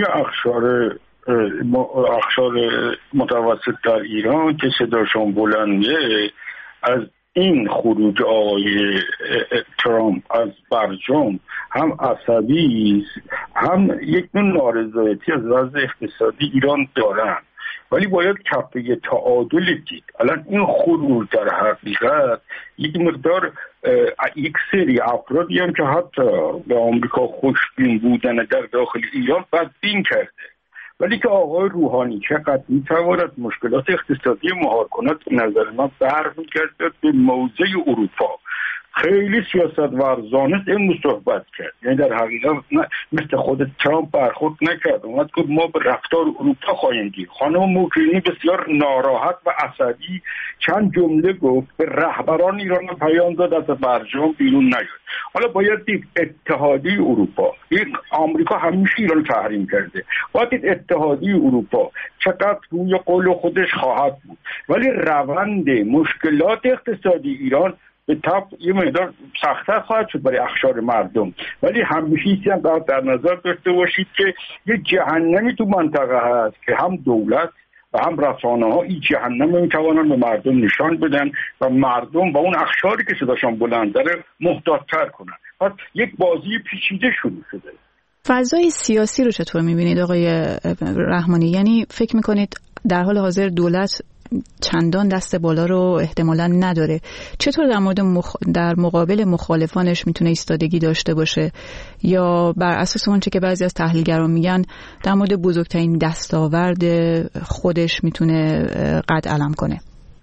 اقشار متوسط در ایران که صداشون بلنده از این خروج آقای ترامپ از برجام هم عصبی است، هم یک نوع نارضایتی از وضع اقتصادی ایران دارند ولی باید کفه تعادل دید. الان این خروج در حقیقت یک مقدار یک سری افرادی هم که حتی به آمریکا خوشبین بودن در داخل ایران بدبین کرده، ولی که آقای روحانی چقدر میتواند مشکلات اقتصادی مهار کند به نظر من برمیگردد به موضع اروپا. خیلی سیاست ورزانه امروز صحبت کرد، یعنی در حقیقت مثل خود ترامپ برخورد نکرد، اومد که ما به رفتار اروپا خواهیم دید. خانم موکرینی بسیار ناراحت و عصبی چند جمله گفت، به رهبران ایران پیام داد از برجام بیرون نیاد. حالا باید دید اتحادیه اروپا، آمریکا همیشه ایران تحریم کرده، باید دید اتحادیه اروپا چقدر روی قول خودش خواهد بود، ولی روند مشکلات اقتصادی ایران به طب یه مقدار سخت‌تر خواهد شد برای اخشار مردم. ولی همیشه هم در نظر داشته باشید که یه جهنمی تو منطقه هست که هم دولت و هم رسانه‌ها این جهنم میتوانن به مردم نشان بدن و مردم با اون اخشاری که صداشان بلندتره محتاط‌تر کنن. پس یک بازی پیچیده شروع شده. فضای سیاسی رو چطور می‌بینید آقای رحمانی؟ یعنی فکر می‌کنید در حال حاضر دولت چندان دست بالا رو احتمالاً نداره، چطور در مورد در مقابل مخالفانش میتونه ایستادگی داشته باشه، یا بر اساس اون چه که بعضی از تحلیلگران میگن در مورد بزرگترین دستاورد خودش میتونه قد علم کنه؟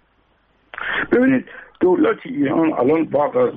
ببینید دولت ایران الان بعد از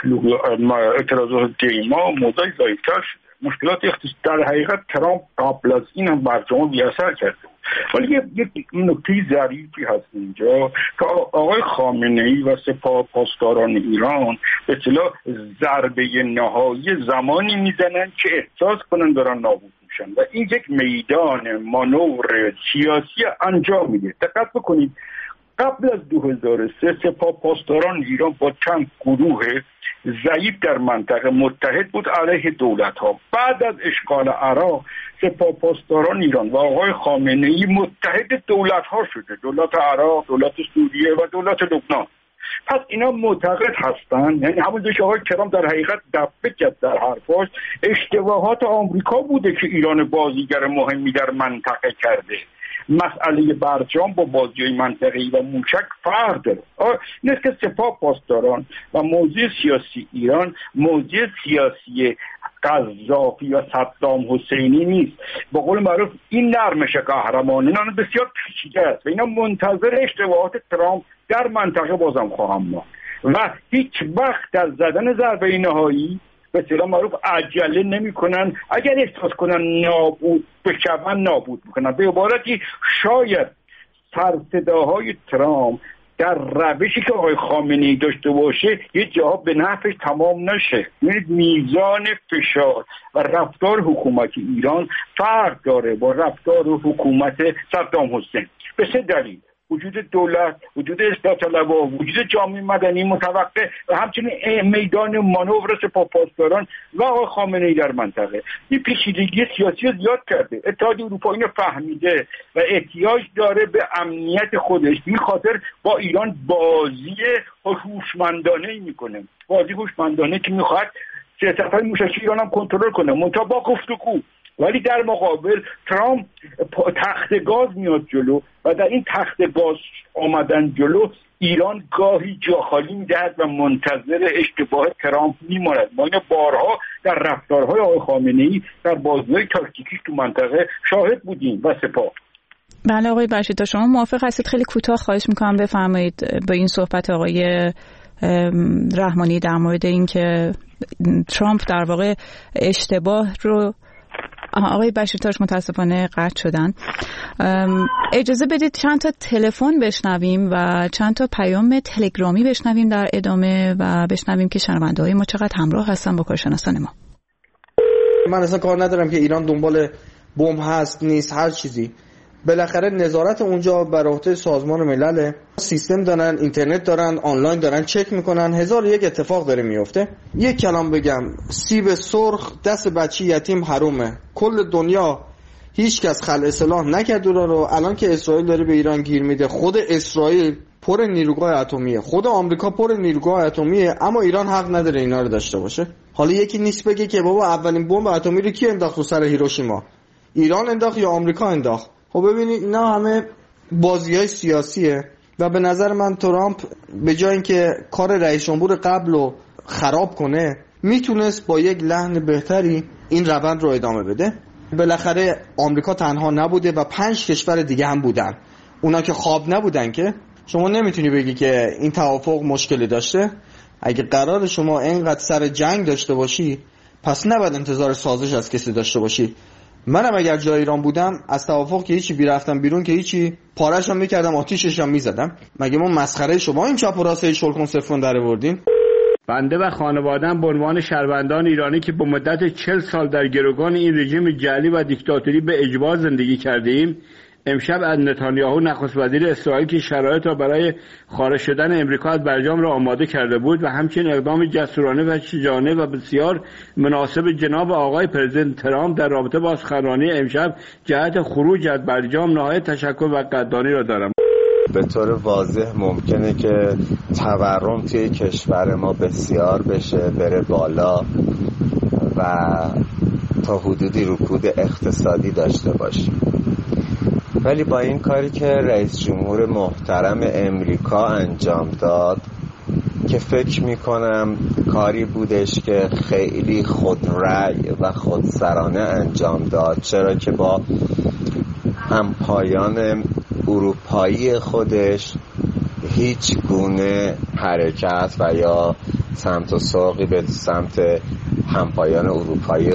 اعتراضات دیما موضوعی ضعیف‌تر شده. مشکلات اقتصادی در حقیقت ترامپ قبل از این هم برجام بی‌اثر کرده، ولی یک نکته ظریفی هست اینجا که آقای خامنه‌ای و سپاه پاسداران ایران به اصطلاح ضربه نهایی زمانی میزنن که احساس کنن دارن نابود میشن و این یک میدان مانور سیاسی انجام میده. دقت بکنید قبل از 2003 سپاه پاسداران ایران با چند گروه ضعیف در منطقه متحد بود علیه دولت ها. بعد از اشغال عراق سپاه پاسداران ایران و آقای خامنه‌ای متحد دولت ها شده، دولت عراق، دولت سوریه و دولت لبنان. پس اینا معتقد هستن، یعنی همون که آقای ترامپ در حقیقت دفعه کرد در حرفاش، اشتباهات آمریکا بوده که ایران بازیگر مهمی در منطقه کرده. مسئله برجام با بازی‌های منطقه‌ای و موشک فرق داره. نیست که سپاه پاسداران و موضوع سیاسی ایران موضوع سیاسی قذافی یا صدام حسینی نیست. با قول معروف این نرمش قهرمانان بسیار پیچیده است و اینا منتظر اشتباهات ترامپ در منطقه بازم خواهم ماند و هیچ وقت در زدن ضربه نهایی به اصطلاح معروف عجله نمی‌کنن. اگر احساس کنن نابود بشون نابود می‌کنن. به عبارتی شاید سرصداهای ترامپ در روشی که آقای خامنه‌ای داشته باشه یه جاها به نفعش تمام نشه. یعنی میزان فشار و رفتار حکومت ایران فرق داره با رفتار حکومت صدام حسین به سه دلیل: وجود دولت، وجود اصلاح طلبها، وجود جامعه مدنی متوقع و همچنین میدان مانور سپاه پاسداران و آقای خامنه‌ای در منطقه. این پیچیدگی سیاسی زیاد کرده. اتحادیه اروپا اینو فهمیده و احتیاج داره به امنیت خودش. این خاطر با ایران بازی هوشمندانه‌ای میکنه. بازی هوشمندانه که میخواد سیاست‌های موشکی ایران هم کنترل کنه، منتها با گفتگو. ولی در مقابل ترامپ تخت گاز میاد جلو و در این تخت گاز آمدن جلو ایران گاهی جا خالی میدهد و منتظر اشتباه ترامپ میماند. ما اینو بارها در رفتارهای آقای خامنه‌ای در بازی‌های تاکتیکی تو منطقه شاهد بودیم و سپاه. بله آقای بشیر، تا شما موافق هستید خیلی کوتاه خواهش میکنم بفرمایید با این صحبت آقای رحمانی در مورد این که ترامپ در واقع اشتباه رو آقای بشیرتاش متاسفانه قطع شدن. اجازه بدید چند تا تلفن بشنویم و چند تا پیام تلگرامی بشنویم در ادامه و بشنویم که شنونده‌های ما چقدر همراه هستن با کارشناسان ما. من اصلا کار ندارم که ایران دنبال بمب هست نیست هر چیزی. بالاخره نظارت اونجا بر عهده سازمان ملله. سیستم دارن، اینترنت دارن، آنلاین دارن چک میکنن. 1001 اتفاق داره میفته. یک کلام بگم، سیب سرخ دست بچی یتیم حرومه. کل دنیا هیچ کس خلع سلاح نکرد رو. الان که اسرائیل داره به ایران گیر میده، خود اسرائیل پر نیروگاه اتمیه، خود آمریکا پر نیروگاه اتمیه، اما ایران حق نداره اینا رو داشته باشه. حالا یکی نیست بگه که بابا اولین بمب اتمی رو کی انداخت رو سر هیروشیما؟ ایران انداخت یا آمریکا انداخت؟ خب ببینید اینا همه بازی‌های سیاسیه و به نظر من ترامپ به جای اینکه کار رئیس جمهور قبل رو خراب کنه میتونست با یک لحن بهتری این روند رو ادامه بده. بالاخره آمریکا تنها نبوده و 5 کشور دیگه هم بودن، اونا که خواب نبودن که. شما نمیتونی بگی که این توافق مشکلی داشته. اگه قرار شما اینقدر سر جنگ داشته باشی پس نباید انتظار سازش از کسی داشته باشی. منم اگر جای ایران بودم از توافق که هیچی بیرفتم بیرون که هیچی، پارش هم میکردم، آتیشش هم میزدم. مگه ما مسخره شما این چپ و راست شلکن سفرون در آوردین؟ بنده و خانواده‌ام به عنوان شهروندان ایرانی که به مدت 40 سال در گروگان این رژیم جعلی و دیکتاتوری به اجبار زندگی کردیم، امشب از نتانیاهو نخست وزیر اسرائیل که شرایط را برای خارج شدن امریکا از برجام را آماده کرده بود و همچنین اقدام جسورانه و شجاعانه و بسیار مناسب جناب آقای پرزیدنت ترامپ در رابطه با سخنرانی امشب جهت خروج از برجام نهایت تشکر و قدردانی را دارم. به طور واضح ممکنه که تورم توی کشور ما بسیار بشه، بره بالا و تا حدودی رکود اقتصادی داشته باشیم. ولی با این کاری که رئیس جمهور محترم امریکا انجام داد که فکر میکنم کاری بودش که خیلی خودرأی و خودسرانه انجام داد، چرا که با همپایان اروپایی خودش هیچ گونه حرکت و یا سمت و ساقی به سمت همپایان اروپایی